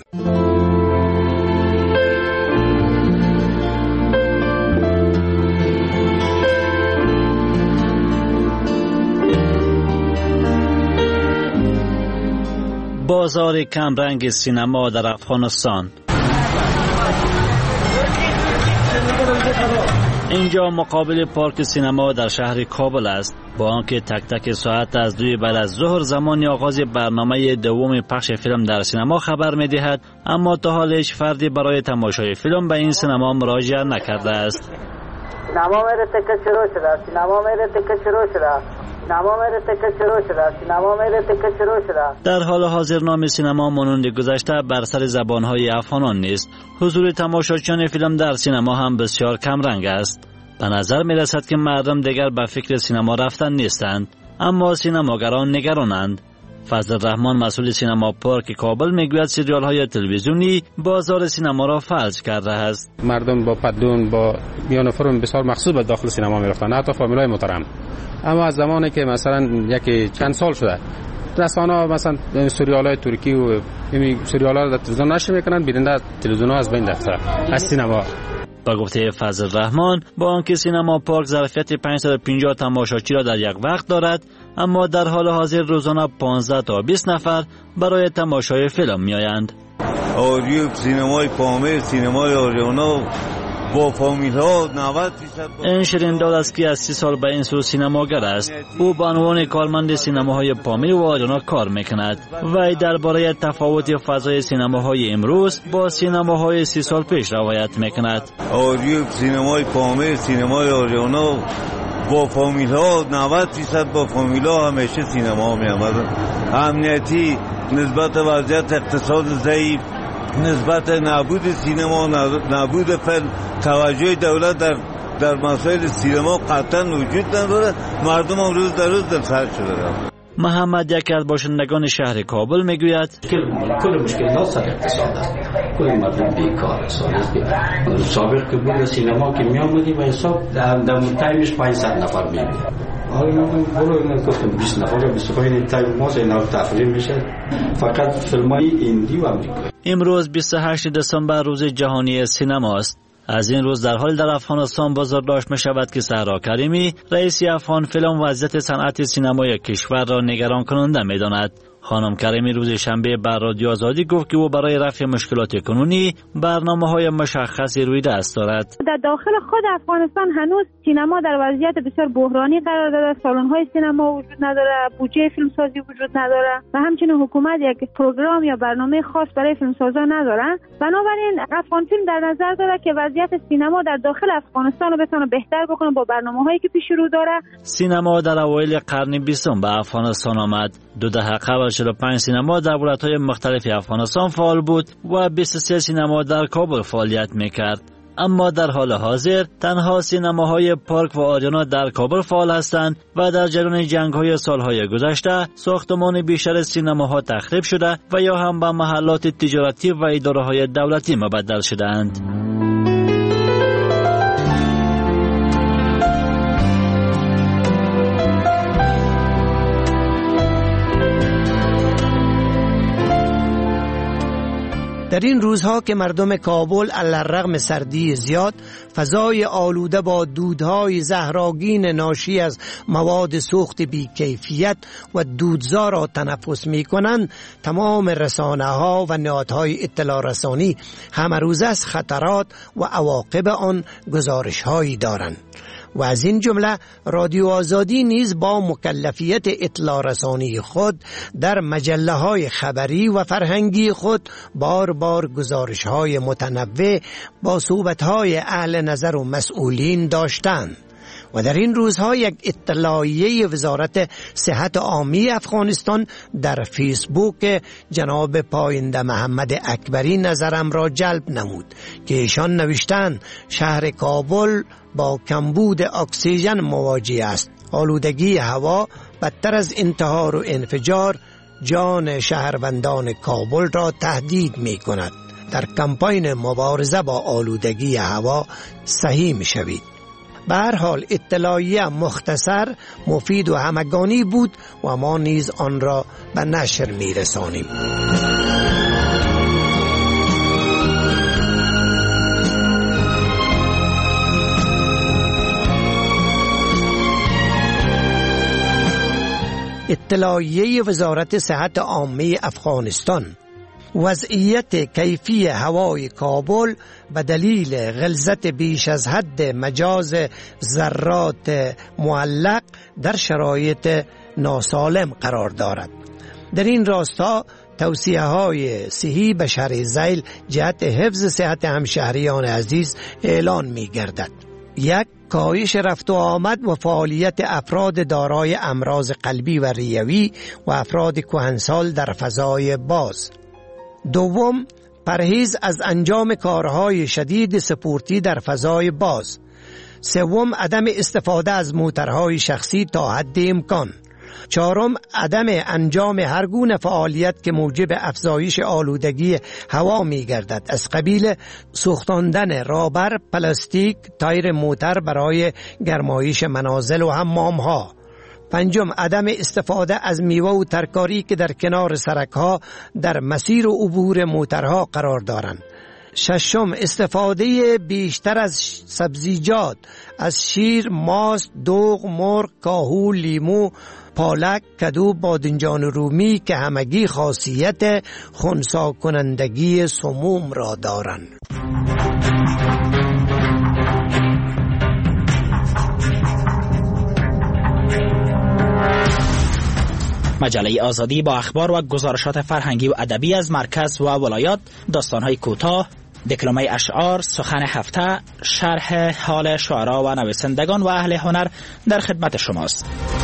بازار کمرنگ سینما در افغانستان. اینجا مقابل پارک سینما در شهر کابل است. با آنکه تک تک ساعت از دوی بعد از ظهر زمان آغاز برنامه دوم پخش فیلم در سینما خبر می دهد، اما تا حال هیچ فردی برای تماشای فیلم به این سینما مراجعه نکرده است. سینما میره تکه شروع شده، سینما میره تکه شروع شده، سینما میره تکه شروع شده، سینما میره تکه شروع شده. در حال حاضر نام سینما مانند گذشته بر سر زبانهای افغانان نیست. حضور تماشاچیان فیلم در سینما هم بسیار کم رنگ است. به نظر می رسد که مردم دیگر به فکر سینما رفتن نیستند، اما سینماگران نگرانند. فضل الرحمن مسئول سینما پارک کابل میگوید سریال های تلویزیونی بازار سینما را فلج کرده است. مردم با پدون با میان فرم بسیار مخصوص به داخل سینما میرفتند، حتی فامیلای محترم. اما از زمانی که مثلا یک چند سال شده رسانه‌ها مثلا سریال های ترکی و این سریال ها را در تلویزیون نشر میکنند، بیننده تلویزیون ها از بین رفته از سینما. با گفته فضل الرحمن، با آنکه سینما پارک ظرفیت پانصد و پنجاه تماشاچی را در یک وقت دارد، اما در حال حاضر روزانه پانزده تا بیست نفر برای تماشای فیلم میآیند. آریو سینمای پامیر، سینمای آریانا با فامیل ها نود درصد. این شیرین دولسکی از سی سال به این سو سینماگر است. او به عنوان کارمند سینماهای پامیر و آریانا کار میکند و درباره تفاوت فضای سینماهای امروز با سینماهای سی سال پیش روایت میکند. آریو سینمای پامیر، سینمای آریانا با فامیل ها نود درصد با فامیل ها همیشه سینما می آمدن. امنیتی، نسبت وضعیت اقتصاد ضعیف، نسبت نبود سینما، نبود فیلم، توجه دولت در در مسائل سینما قطعا وجود نداره. مردم هم روز در روز دلسرد شده. محمد یکی از باشندگان شهر کابل میگوید کل مشکلات سر اقتصاد است. کل مردم بیکار است. سابق که بود سینما که می آمدی و حساب در تایمش پانصد نفر میبینی. حالا من برو گفتم بیست نفر بیست پنج تایم ما اینا تفریح میشه. فقط فیلمای هندی و آمریکایی. امروز بیست و هشتم دسامبر روز جهانی سینما است. از این روز در حال در افغانستان بازداشت می شود که صحرا کریمی رئیس افغان فیلم وضعیت صنعت سینمای کشور را نگران کننده می داند. خانم کریمی روز شنبه بر رادیو آزادی گفت که او برای رفع مشکلات کنونی برنامه‌های مشخصی روی دست دارد. در داخل خود افغانستان هنوز سینما در وضعیت بسیار بحرانی قرار دارد. سالن‌های سینما وجود نداره، بودجه فیلمسازی وجود نداره و همچنین حکومت یک پروگرام یا برنامه خاص برای فیلمسازان نداره. بنابراین افغان فیلم در نظر داره که وضعیت سینما در داخل افغانستان رو بتونه بهتر بکنه با برنامه‌هایی که پیش رو داره. سینما در اوایل قرن بیستم به افغانستان آمد. دو دهه قبل چهل و پنج سینما در ولایت‌های مختلف افغانستان فعال بود و بیست و سه سینما در کابل فعالیت می‌کرد. اما در حال حاضر تنها سینماهای پارک و آریانا در کابل فعال هستند و در جریان جنگ‌های سال‌های گذشته ساختمان بیشتر سینماها تخریب شده و یا هم به محلات تجارتی و اداره‌های دولتی مبدل شده‌اند. در این روزها که مردم کابل علی‌الرغم سردی زیاد فضای آلوده با دودهای زهرآگین ناشی از مواد سوخت بی‌کیفیت و دودزا را تنفس می‌کنند، تمام رسانه‌ها و نهادهای اطلاع رسانی همه روز از خطرات و عواقب آن گزارش‌هایی دارند. و از این جمله رادیو آزادی نیز با مکلفیت اطلاع رسانی خود در مجله های خبری و فرهنگی خود بار بار گزارش های متنوع با صحبت های اهل نظر و مسئولین داشتند. و در این روزها یک اطلاعیه وزارت صحت عامی افغانستان در فیسبوک جناب پاینده محمد اکبری نظرم را جلب نمود که ایشان نوشتند شهر کابل با کمبود اکسیژن مواجه است. آلودگی هوا بدتر از انتحار و انفجار جان شهروندان کابل را تهدید می کند. در کمپاین مبارزه با آلودگی هوا سهیم شوید. به هر حال اطلاعیه مختصر، مفید و همگانی بود و ما نیز آن را به نشر می رسانیم. اطلاعیه وزارت صحت عامه افغانستان: وضعیت کیفی هوای کابل به دلیل غلظت بیش از حد مجاز ذرات معلق در شرایط ناسالم قرار دارد. در این راستا توصیه های صحی به شهر ذیل جهت حفظ صحت همشهریان عزیز اعلان می گردد. یک، کاهش رفت و آمد و فعالیت افراد دارای امراض قلبی و ریوی و افراد کهنسال در فضای باز. دوم، پرهیز از انجام کارهای شدید سپورتی در فضای باز. سوم، عدم استفاده از موترهای شخصی تا حد امکان. چهارم، عدم انجام هر گونه فعالیت که موجب افزایش آلودگی هوا می گردد، از قبیل سوختاندن رابر، پلاستیک، تایر موتر برای گرمایش منازل و حمام ها. پنجم، عدم استفاده از میوه و ترکاری که در کنار سرک‌ها در مسیر و عبور موترها قرار دارند. ششم، استفاده بیشتر از سبزیجات، از شیر، ماست، دوغ، مرغ، کاهو، لیمو، پالک، کدو، بادنجان رومی که همگی خاصیت خنثی کنندگی سموم را دارند. مجله آزادی با اخبار و گزارشات فرهنگی و ادبی از مرکز و ولایات، داستان‌های کوتاه، دکلمه اشعار، سخن هفته، شرح حال شعرا و نویسندگان و اهل هنر در خدمت شماست.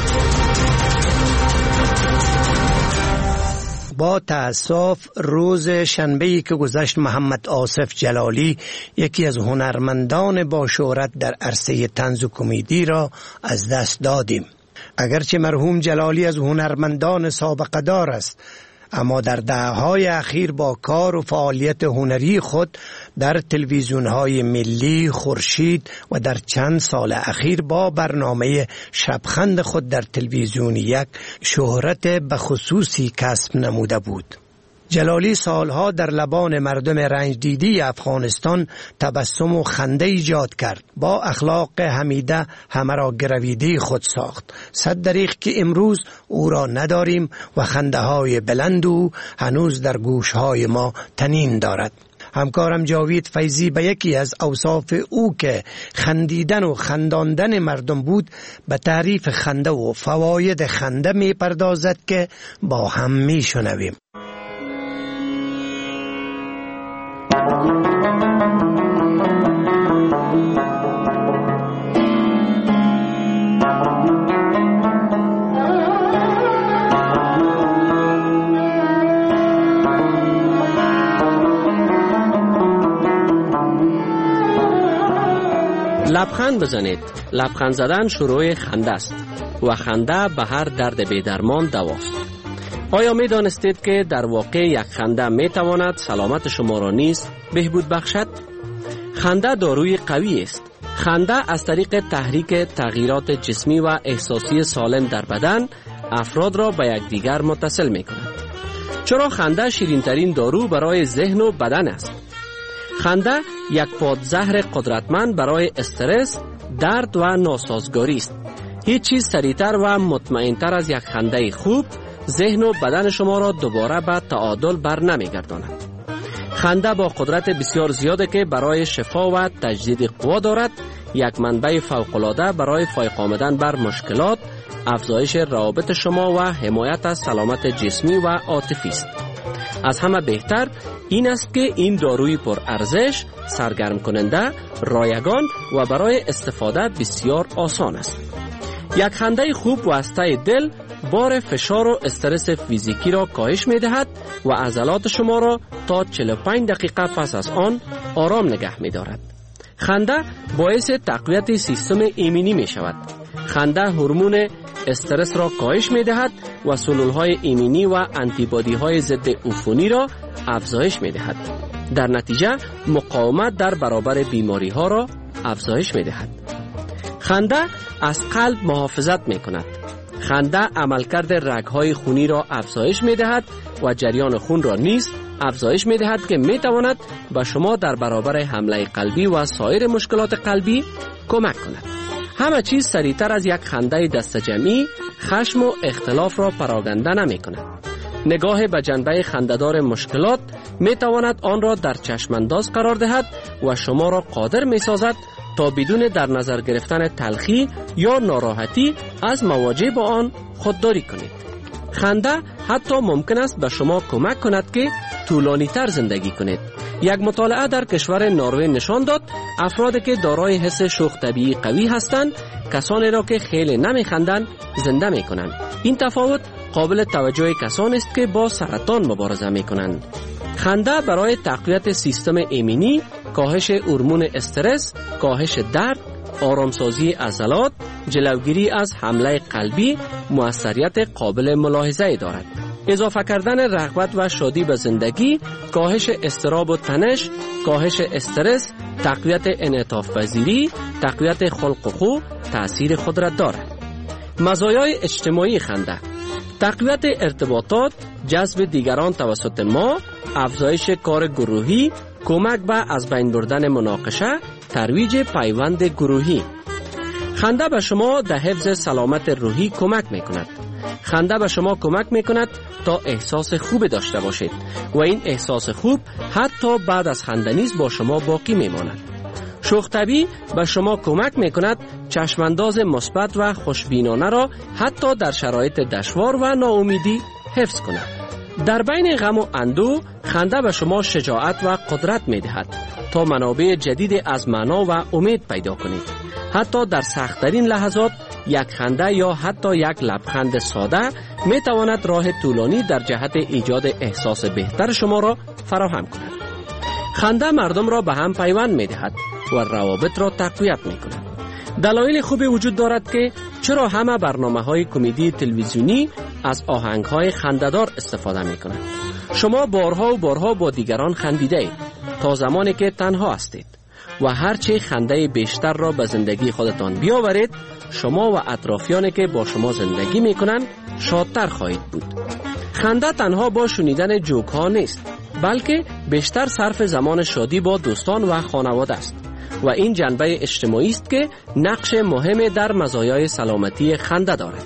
با تأسف روز شنبه‌ای که گذشت محمد آصف جلالی، یکی از هنرمندان با شهرت در عرصه طنز و کمدی را از دست دادیم. اگرچه مرحوم جلالی از هنرمندان سابقه دار است، اما در دهه‌های اخیر با کار و فعالیت هنری خود در تلویزیون‌های ملی، خورشید و در چند سال اخیر با برنامه شبخند خود در تلویزیون یک شهرت بخصوصی کسب نموده بود. جلالی سالها در لبان مردم رنج دیدی افغانستان تبسم و خنده ایجاد کرد. با اخلاق حمیده همه را گرویده خود ساخت. صد دریغ که امروز او را نداریم و خنده های بلند او هنوز در گوش های ما تنین دارد. همکارم جاوید فیضی به یکی از اوصاف او که خندیدن و خنداندن مردم بود به تعریف خنده و فواید خنده می پردازد که با هم می شنویم. لبخند بزنید. لبخند زدن شروع خنده است و خنده به هر درد بی‌درمان دواست. آیا می دانستید که در واقع یک خنده می تواند سلامت شما را نیز بهبود بخشد؟ خنده داروی قوی است. خنده از طریق تحریک تغییرات جسمی و احساسی سالم در بدن افراد را به یکدیگر متصل می کند. چرا خنده شیرین‌ترین دارو برای ذهن و بدن است؟ خنده یک پادزهر قدرتمند برای استرس، درد و ناسازگاری است. هیچ چیز سریعتر و مطمئن‌تر از یک خنده خوب ذهن و بدن شما را دوباره به تعادل بر نمی‌گرداند. خنده با قدرت بسیار زیادی که برای شفا و تجدید قوا دارد، یک منبع فوق‌العاده برای فائق آمدن بر مشکلات، افزایش روابط شما و حمایت از سلامت جسمی و عاطفی است. از همه بهتر این است که این داروی پر ارزش، سرگرم کننده، رایگان و برای استفاده بسیار آسان است. یک خنده خوب واسطه دل بار فشار و استرس فیزیکی را کاهش می دهد و عضلات شما را تا چهل و پنج دقیقه پس از آن آرام نگه می دارد. خنده باعث تقویت سیستم ایمنی می شود. خنده هورمون استرس را کاهش می دهد و سلولهای ایمنی و آنتیبادی های ضد عفونی را افزایش می دهد. در نتیجه مقاومت در برابر بیماری ها را افزایش می دهد. خنده از قلب محافظت می کند. خنده عملکرد رگ‌های خونی را افزایش می دهد و جریان خون را نیز افزایش می دهد که می تواند به شما در برابر حمله قلبی و سایر مشکلات قلبی کمک کند. همه چیز سریعتر از یک خنده دست جمعی خشم و اختلاف را پراکنده نمی کند. نگاه به جنبه خنده‌دار مشکلات می تواند آن را در چشمانداز قرار دهد و شما را قادر می سازد تا بدون در نظر گرفتن تلخی یا ناراحتی از مواجه با آن خودداری کنید. خنده حتی ممکن است به شما کمک کند که طولانی تر زندگی کنید. یک مطالعه در کشور نروژ نشان داد افرادی که دارای حس شوخ طبیعی قوی هستند کسانی را که خیلی نمیخندند زنده میکنند. این تفاوت قابل توجه کسانی است که با سرطان مبارزه میکنند. خنده برای تقویت سیستم ایمنی، کاهش هورمون استرس، کاهش درد، آرامسازی عضلات، جلوگیری از حمله قلبی موثریت قابل ملاحظه دارد. اضافه کردن رغبت و شادی به زندگی، کاهش اضطراب و تنش، کاهش استرس، تقویت انعطاف پذیری، تقویت خلق و خو تأثیر خود را دارد. مزایای اجتماعی خنده: تقویت ارتباطات، جذب دیگران توسط ما، افزایش کار گروهی، کمک به از بین بردن مناقشه، ترویج پیوند گروهی. خنده به شما در حفظ سلامت روحی کمک میکند. خنده به شما کمک میکند تا احساس خوب داشته باشید و این احساس خوب حتی بعد از خنده نیز با شما باقی میماند. شوخ طبعی به شما کمک میکند چشمانداز مثبت و خوشبینانه را حتی در شرایط دشوار و ناامیدی حفظ کند. در بین غم و اندوه خنده به شما شجاعت و قدرت میدهد تا منابع جدید از معنا و امید پیدا کنید. حتی در سخت‌ترین لحظات یک خنده یا حتی یک لبخند ساده می تواند راه طولانی در جهت ایجاد احساس بهتر شما را فراهم کند. خنده مردم را به هم پیوند می دهد و روابط را تقویت می کند. دلایل خوبی وجود دارد که چرا همه برنامه‌های کمدی تلویزیونی از آهنگ‌های خنده‌دار استفاده می کنند. شما بارها و بارها با دیگران خندیده اید تا زمانی که تنها هستید و هرچه خنده بیشتر را به زندگی خودتان بیاورید، شما و اطرافیانی که با شما زندگی می کنند شادتر خواهید بود. خنده تنها با شنیدن جوک ها نیست، بلکه بیشتر صرف زمان شادی با دوستان و خانواده است و این جنبه اجتماعی است که نقش مهمی در مزایای سلامتی خنده دارد.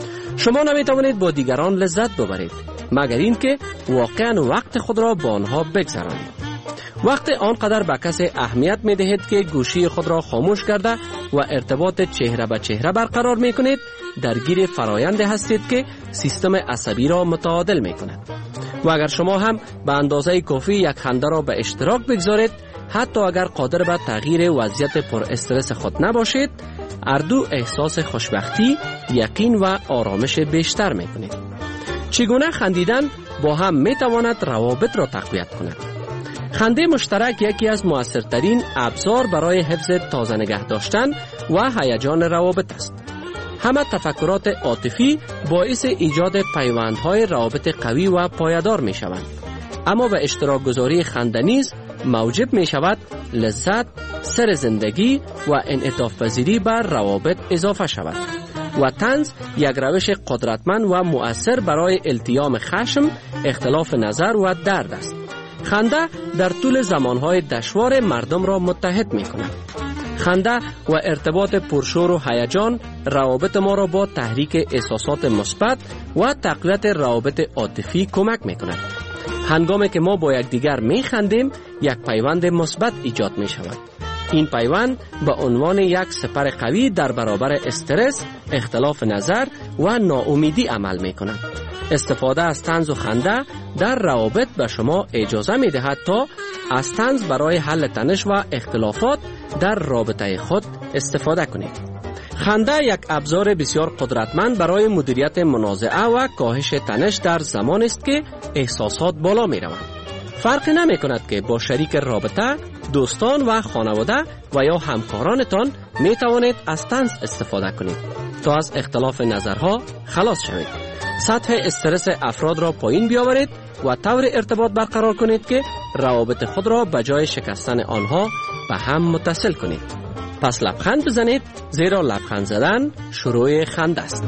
شما نمی توانید با دیگران لذت ببرید مگر اینکه واقعا وقت خود را با آنها بگذرانید. وقت آنقدر به کسی اهمیت می دهید که گوشی خود را خاموش کرده و ارتباط چهره به چهره برقرار می کنید، درگیر فرایند هستید که سیستم عصبی را متعادل می کند. و اگر شما هم به اندازه کافی یک خنده را به اشتراک بگذارید، حتی اگر قادر به تغییر وضعیت پر استرس خود نباشید، اردو احساس خوشبختی، یقین و آرامش بیشتر می کنید. چگونه خندیدن با هم می تواند روابط را تقویت کند؟ خنده مشترک یکی از مؤثرترین ابزار برای حفظ تازه نگه داشتن و هیجان روابط است. همه تفکرات عاطفی باعث ایجاد پیوندهای روابط قوی و پایدار می شوند. اما به اشتراک گذاری خنده نیز موجب می شود لذت، سر زندگی و انعطاف پذیری بر روابط اضافه شود و طنز یک روش قدرتمند و مؤثر برای التیام خشم، اختلاف نظر و درد است. خنده در طول زمانهای دشوار مردم را متحد می کند. خنده و ارتباط پرشور و هیجان روابط ما را با تحریک احساسات مثبت و تقویت روابط عاطفی کمک می کند. هنگامی که ما با یکدیگر می خندیم، یک پیوند مثبت ایجاد می شود. این پیوند به عنوان یک سپر قوی در برابر استرس، اختلاف نظر و ناامیدی عمل می کند. استفاده از طنز و خنده در روابط به شما اجازه می دهد تا از طنز برای حل تنش و اختلافات در رابطه خود استفاده کنید. خنده یک ابزار بسیار قدرتمند برای مدیریت منازعه و کاهش تنش در زمان است که احساسات بالا می روند. فرقی نمی کند که با شریک رابطه، دوستان و خانواده و یا همکارانتان می توانید از طنز استفاده کنید تا از اختلاف نظرها خلاص شوید. سطح استرس افراد را پایین بیاورید و طور ارتباط برقرار کنید که روابط خود را به جای شکستن آنها به هم متصل کنید. پس لبخند بزنید، زیرا لبخند زدن شروع خنده است.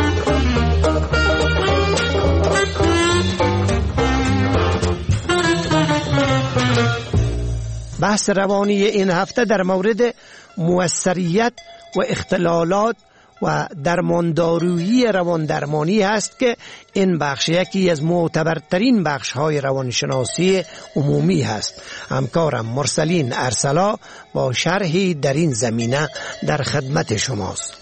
بحث روانی این هفته در مورد موثریت و اختلالات و درماندارویی رواندرمانی است که این بخش یکی از معتبرترین بخش های روانشناسی عمومی است. همکارم مرسلین ارسلا با شرحی در این زمینه در خدمت شماست.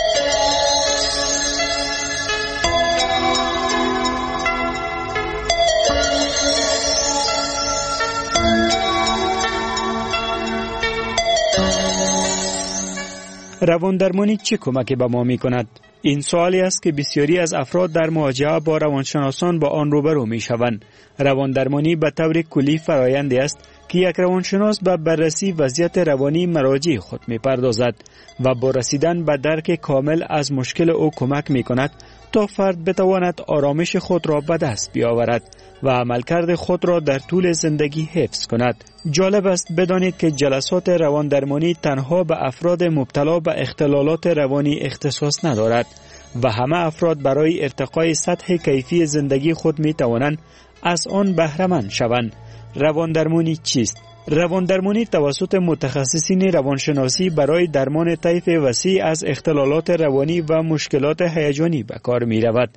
رواندرمانی چه کمکی به ما می کند؟ این سوالی است که بسیاری از افراد در مواجهه با روانشناسان با آن روبرو می شوند. رواندرمانی به طور کلی فرایندی است که یک روانشناس به بررسی وضعیت روانی مراجع خود می پردازد و با رسیدن به درک کامل از مشکل او کمک می کند تا فرد بتواند آرامش خود را به دست بیاورد و عملکرد خود را در طول زندگی حفظ کند. جالب است بدانید که جلسات رواندرمانی تنها به افراد مبتلا به اختلالات روانی اختصاص ندارد و همه افراد برای ارتقای سطح کیفی زندگی خود می توانند از آن بهره مند شوند. رواندرمانی چیست؟ رواندرمانی توسط متخصصین روانشناسی برای درمان طیف وسیع از اختلالات روانی و مشکلات هیجانی به کار می رود.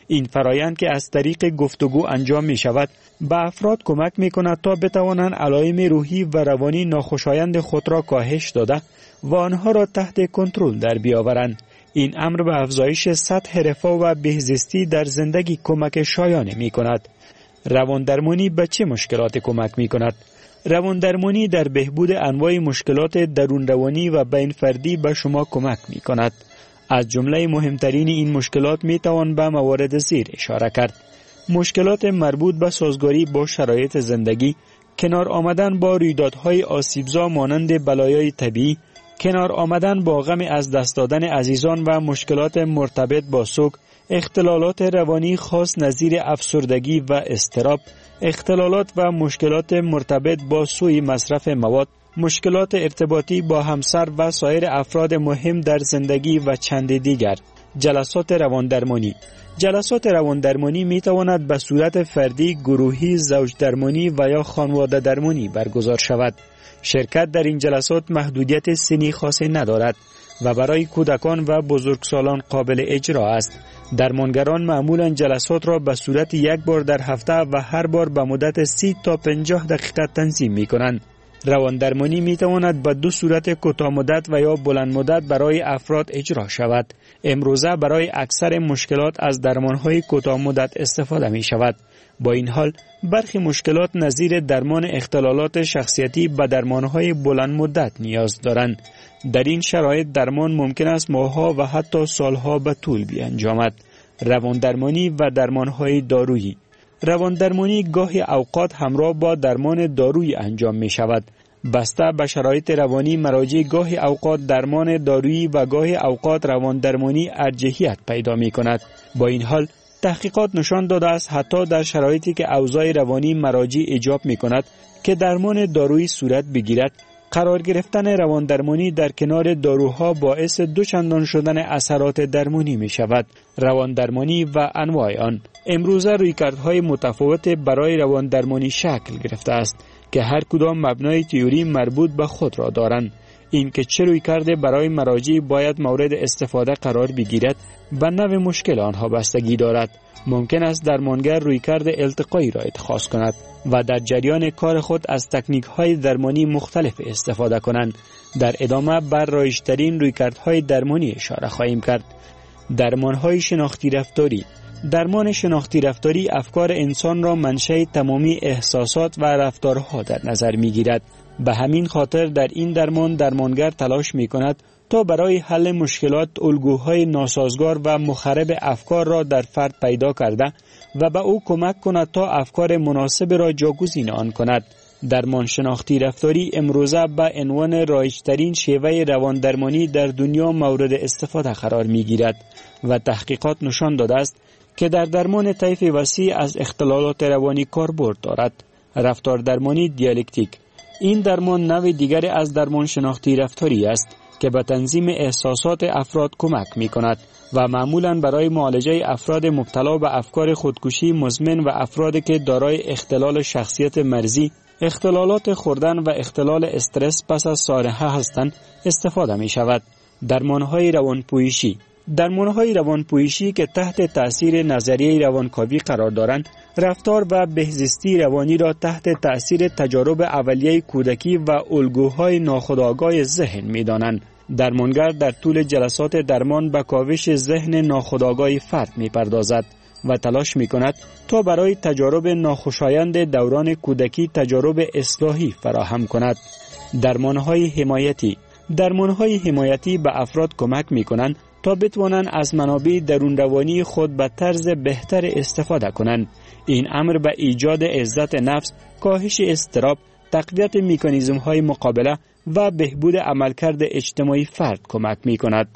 این فرایند که از طریق گفتگو انجام می شود به افراد کمک می کند تا بتوانند علائم روحی و روانی ناخوشایند خود را کاهش داده و آنها را تحت کنترل در بیاورند. این امر به افزایش سطح رفاه و بهزیستی در زندگی کمک شایانه می کند. رواندرمانی به چه مشکلات کمک می کند؟ رواندرمانی در بهبود انواع مشکلات درون روانی و بین فردی به شما کمک می کند. از جمله مهمترین این مشکلات می توان به موارد زیر اشاره کرد: مشکلات مربوط به سازگاری با شرایط زندگی، کنار آمدن با رویدادهای آسیبزا مانند بلایای طبیعی، کنار آمدن با غم از دست دادن عزیزان و مشکلات مرتبط با سوگ، اختلالات روانی خاص نظیر افسردگی و اضطراب، اختلالات و مشکلات مرتبط با سوء مصرف مواد، مشکلات ارتباطی با همسر و سایر افراد مهم در زندگی و چند دیگر. جلسات رواندرمانی. جلسات رواندرمانی می تواند به صورت فردی، گروهی، زوج درمانی و یا خانواده درمانی برگزار شود. شرکت در این جلسات محدودیت سنی خاصی ندارد و برای کودکان و بزرگسالان قابل اجرا است. درمانگران معمولا جلسات را به صورت یک بار در هفته و هر بار به مدت سی تا پنجاه دقیقه تنظیم می کنند. رواندرمانی می تواند به دو صورت کوتاه مدت و یا بلند مدت برای افراد اجرا شود. امروزه برای اکثر مشکلات از درمانهای کوتاه مدت استفاده می شود. با این حال برخی مشکلات نظیر درمان اختلالات شخصیتی به درمانهای بلند مدت نیاز دارند. در این شرایط درمان ممکن است ماه‌ها و حتی سالها به طول بیانجامد. رواندرمانی و درمانهای دارویی. رواندرمانی گاهی اوقات همراه با درمان دارویی انجام می شود. بسته به شرایط روانی مراجع گاهی اوقات درمان دارویی و گاهی اوقات رواندرمانی ارجحیت پیدا می کند. با این حال تحقیقات نشان داده است حتی در شرایطی که اوضاع روانی مراجع ایجاب می کند که درمان دارویی صورت بگیرد، قرار گرفتن رواندرمانی در کنار داروها باعث دوچندان شدن اثرات درمانی می شود. رواندرمانی و انواع آن. امروزه رویکردهای متفاوت برای رواندرمانی شکل گرفته است که هر کدام مبنای تئوری مربوط به خود را دارند. این که چه رویکرد برای مراجع باید مورد استفاده قرار بگیرد به نوع مشکل آنها بستگی دارد. ممکن است درمانگر رویکرد التقایی را اتخاذ کند و در جریان کار خود از تکنیک‌های درمانی مختلف استفاده کنند. در ادامه بر رایج‌ترین رویکردهای درمانی اشاره خواهیم کرد. درمان‌های شناختی رفتاری. درمان شناختی رفتاری افکار انسان را منشأ تمامی احساسات و رفتارها در نظر می‌گیرد. به همین خاطر در این درمان درمانگر تلاش می‌کند تا برای حل مشکلات الگوهای ناسازگار و مخرب افکار را در فرد پیدا کرده و به او کمک کند تا افکار مناسب را جاگزین آن کند. درمان شناختی رفتاری امروزه به عنوان رایج‌ترین شیوه رواندرمانی در دنیا مورد استفاده قرار می‌گیرد و تحقیقات نشان داده است که در درمان طیف وسیع از اختلالات روانی کاربرد دارد. رفتار درمانی دیالکتیک. این درمان نوع دیگری از درمان شناختی رفتاری است که به تنظیم احساسات افراد کمک می کند و معمولاً برای معالجه افراد مبتلا به افکار خودکشی مزمن و افرادی که دارای اختلال شخصیت مرزی، اختلالات خوردن و اختلال استرس پس از سارحه هستند استفاده می شود. درمانهای روانپویشی. درمانهای روانپویشی که تحت تأثیر نظریه روانکاوی قرار دارند، رفتار و بهزیستی روانی را تحت تأثیر تجارب اولیه کودکی و الگوهای ناخودآگاه ذهن می دانند. درمانگر در طول جلسات درمان به کاوش ذهن ناخودآگاه فرد می پردازد و تلاش می کند تا برای تجارب ناخوشایند دوران کودکی تجارب اصلاحی فراهم کند. درمانهای حمایتی. درمانهای حمایتی به افراد کمک می کنند تا بتوانند از منابع درون روانی خود به طرز بهتر استفاده کنند. این امر به ایجاد عزت نفس، کاهش اضطراب، تقویت مکانیزم‌های مقابله و بهبود عملکرد اجتماعی فرد کمک می‌کند.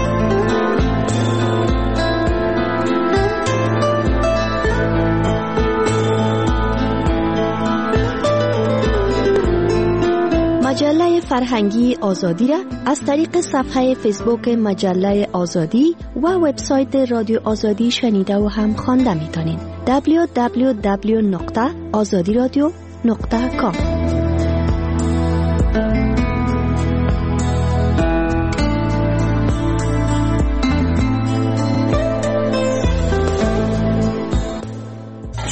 مجله فرهنگی آزادی را از طریق صفحه فیسبوک مجله آزادی و وبسایت رادیو آزادی شنیده و هم خوانده می‌تونید. دبلیو دبلیو دبلیو نقطه آزادی رادیو نقطه کام.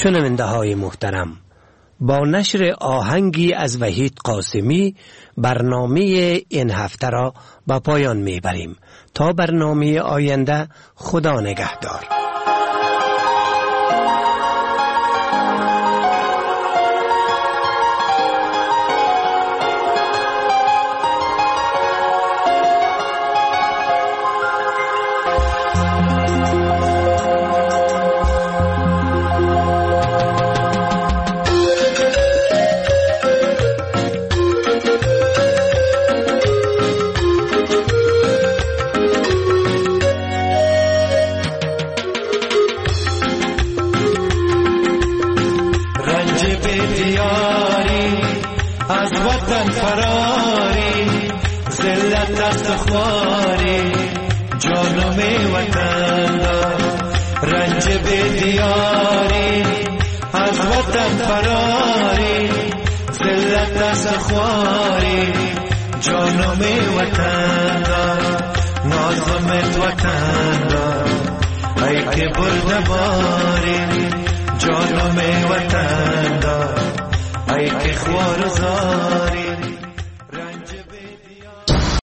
شنونده های محترم، با نشر آهنگی از وحید قاسمی برنامه این هفته را به پایان میبریم. تا برنامه آینده، خدا نگهدار. جانم وطن دا نازمت وطن دا ای که برده باری جانم وطن دا ای که خوار زاری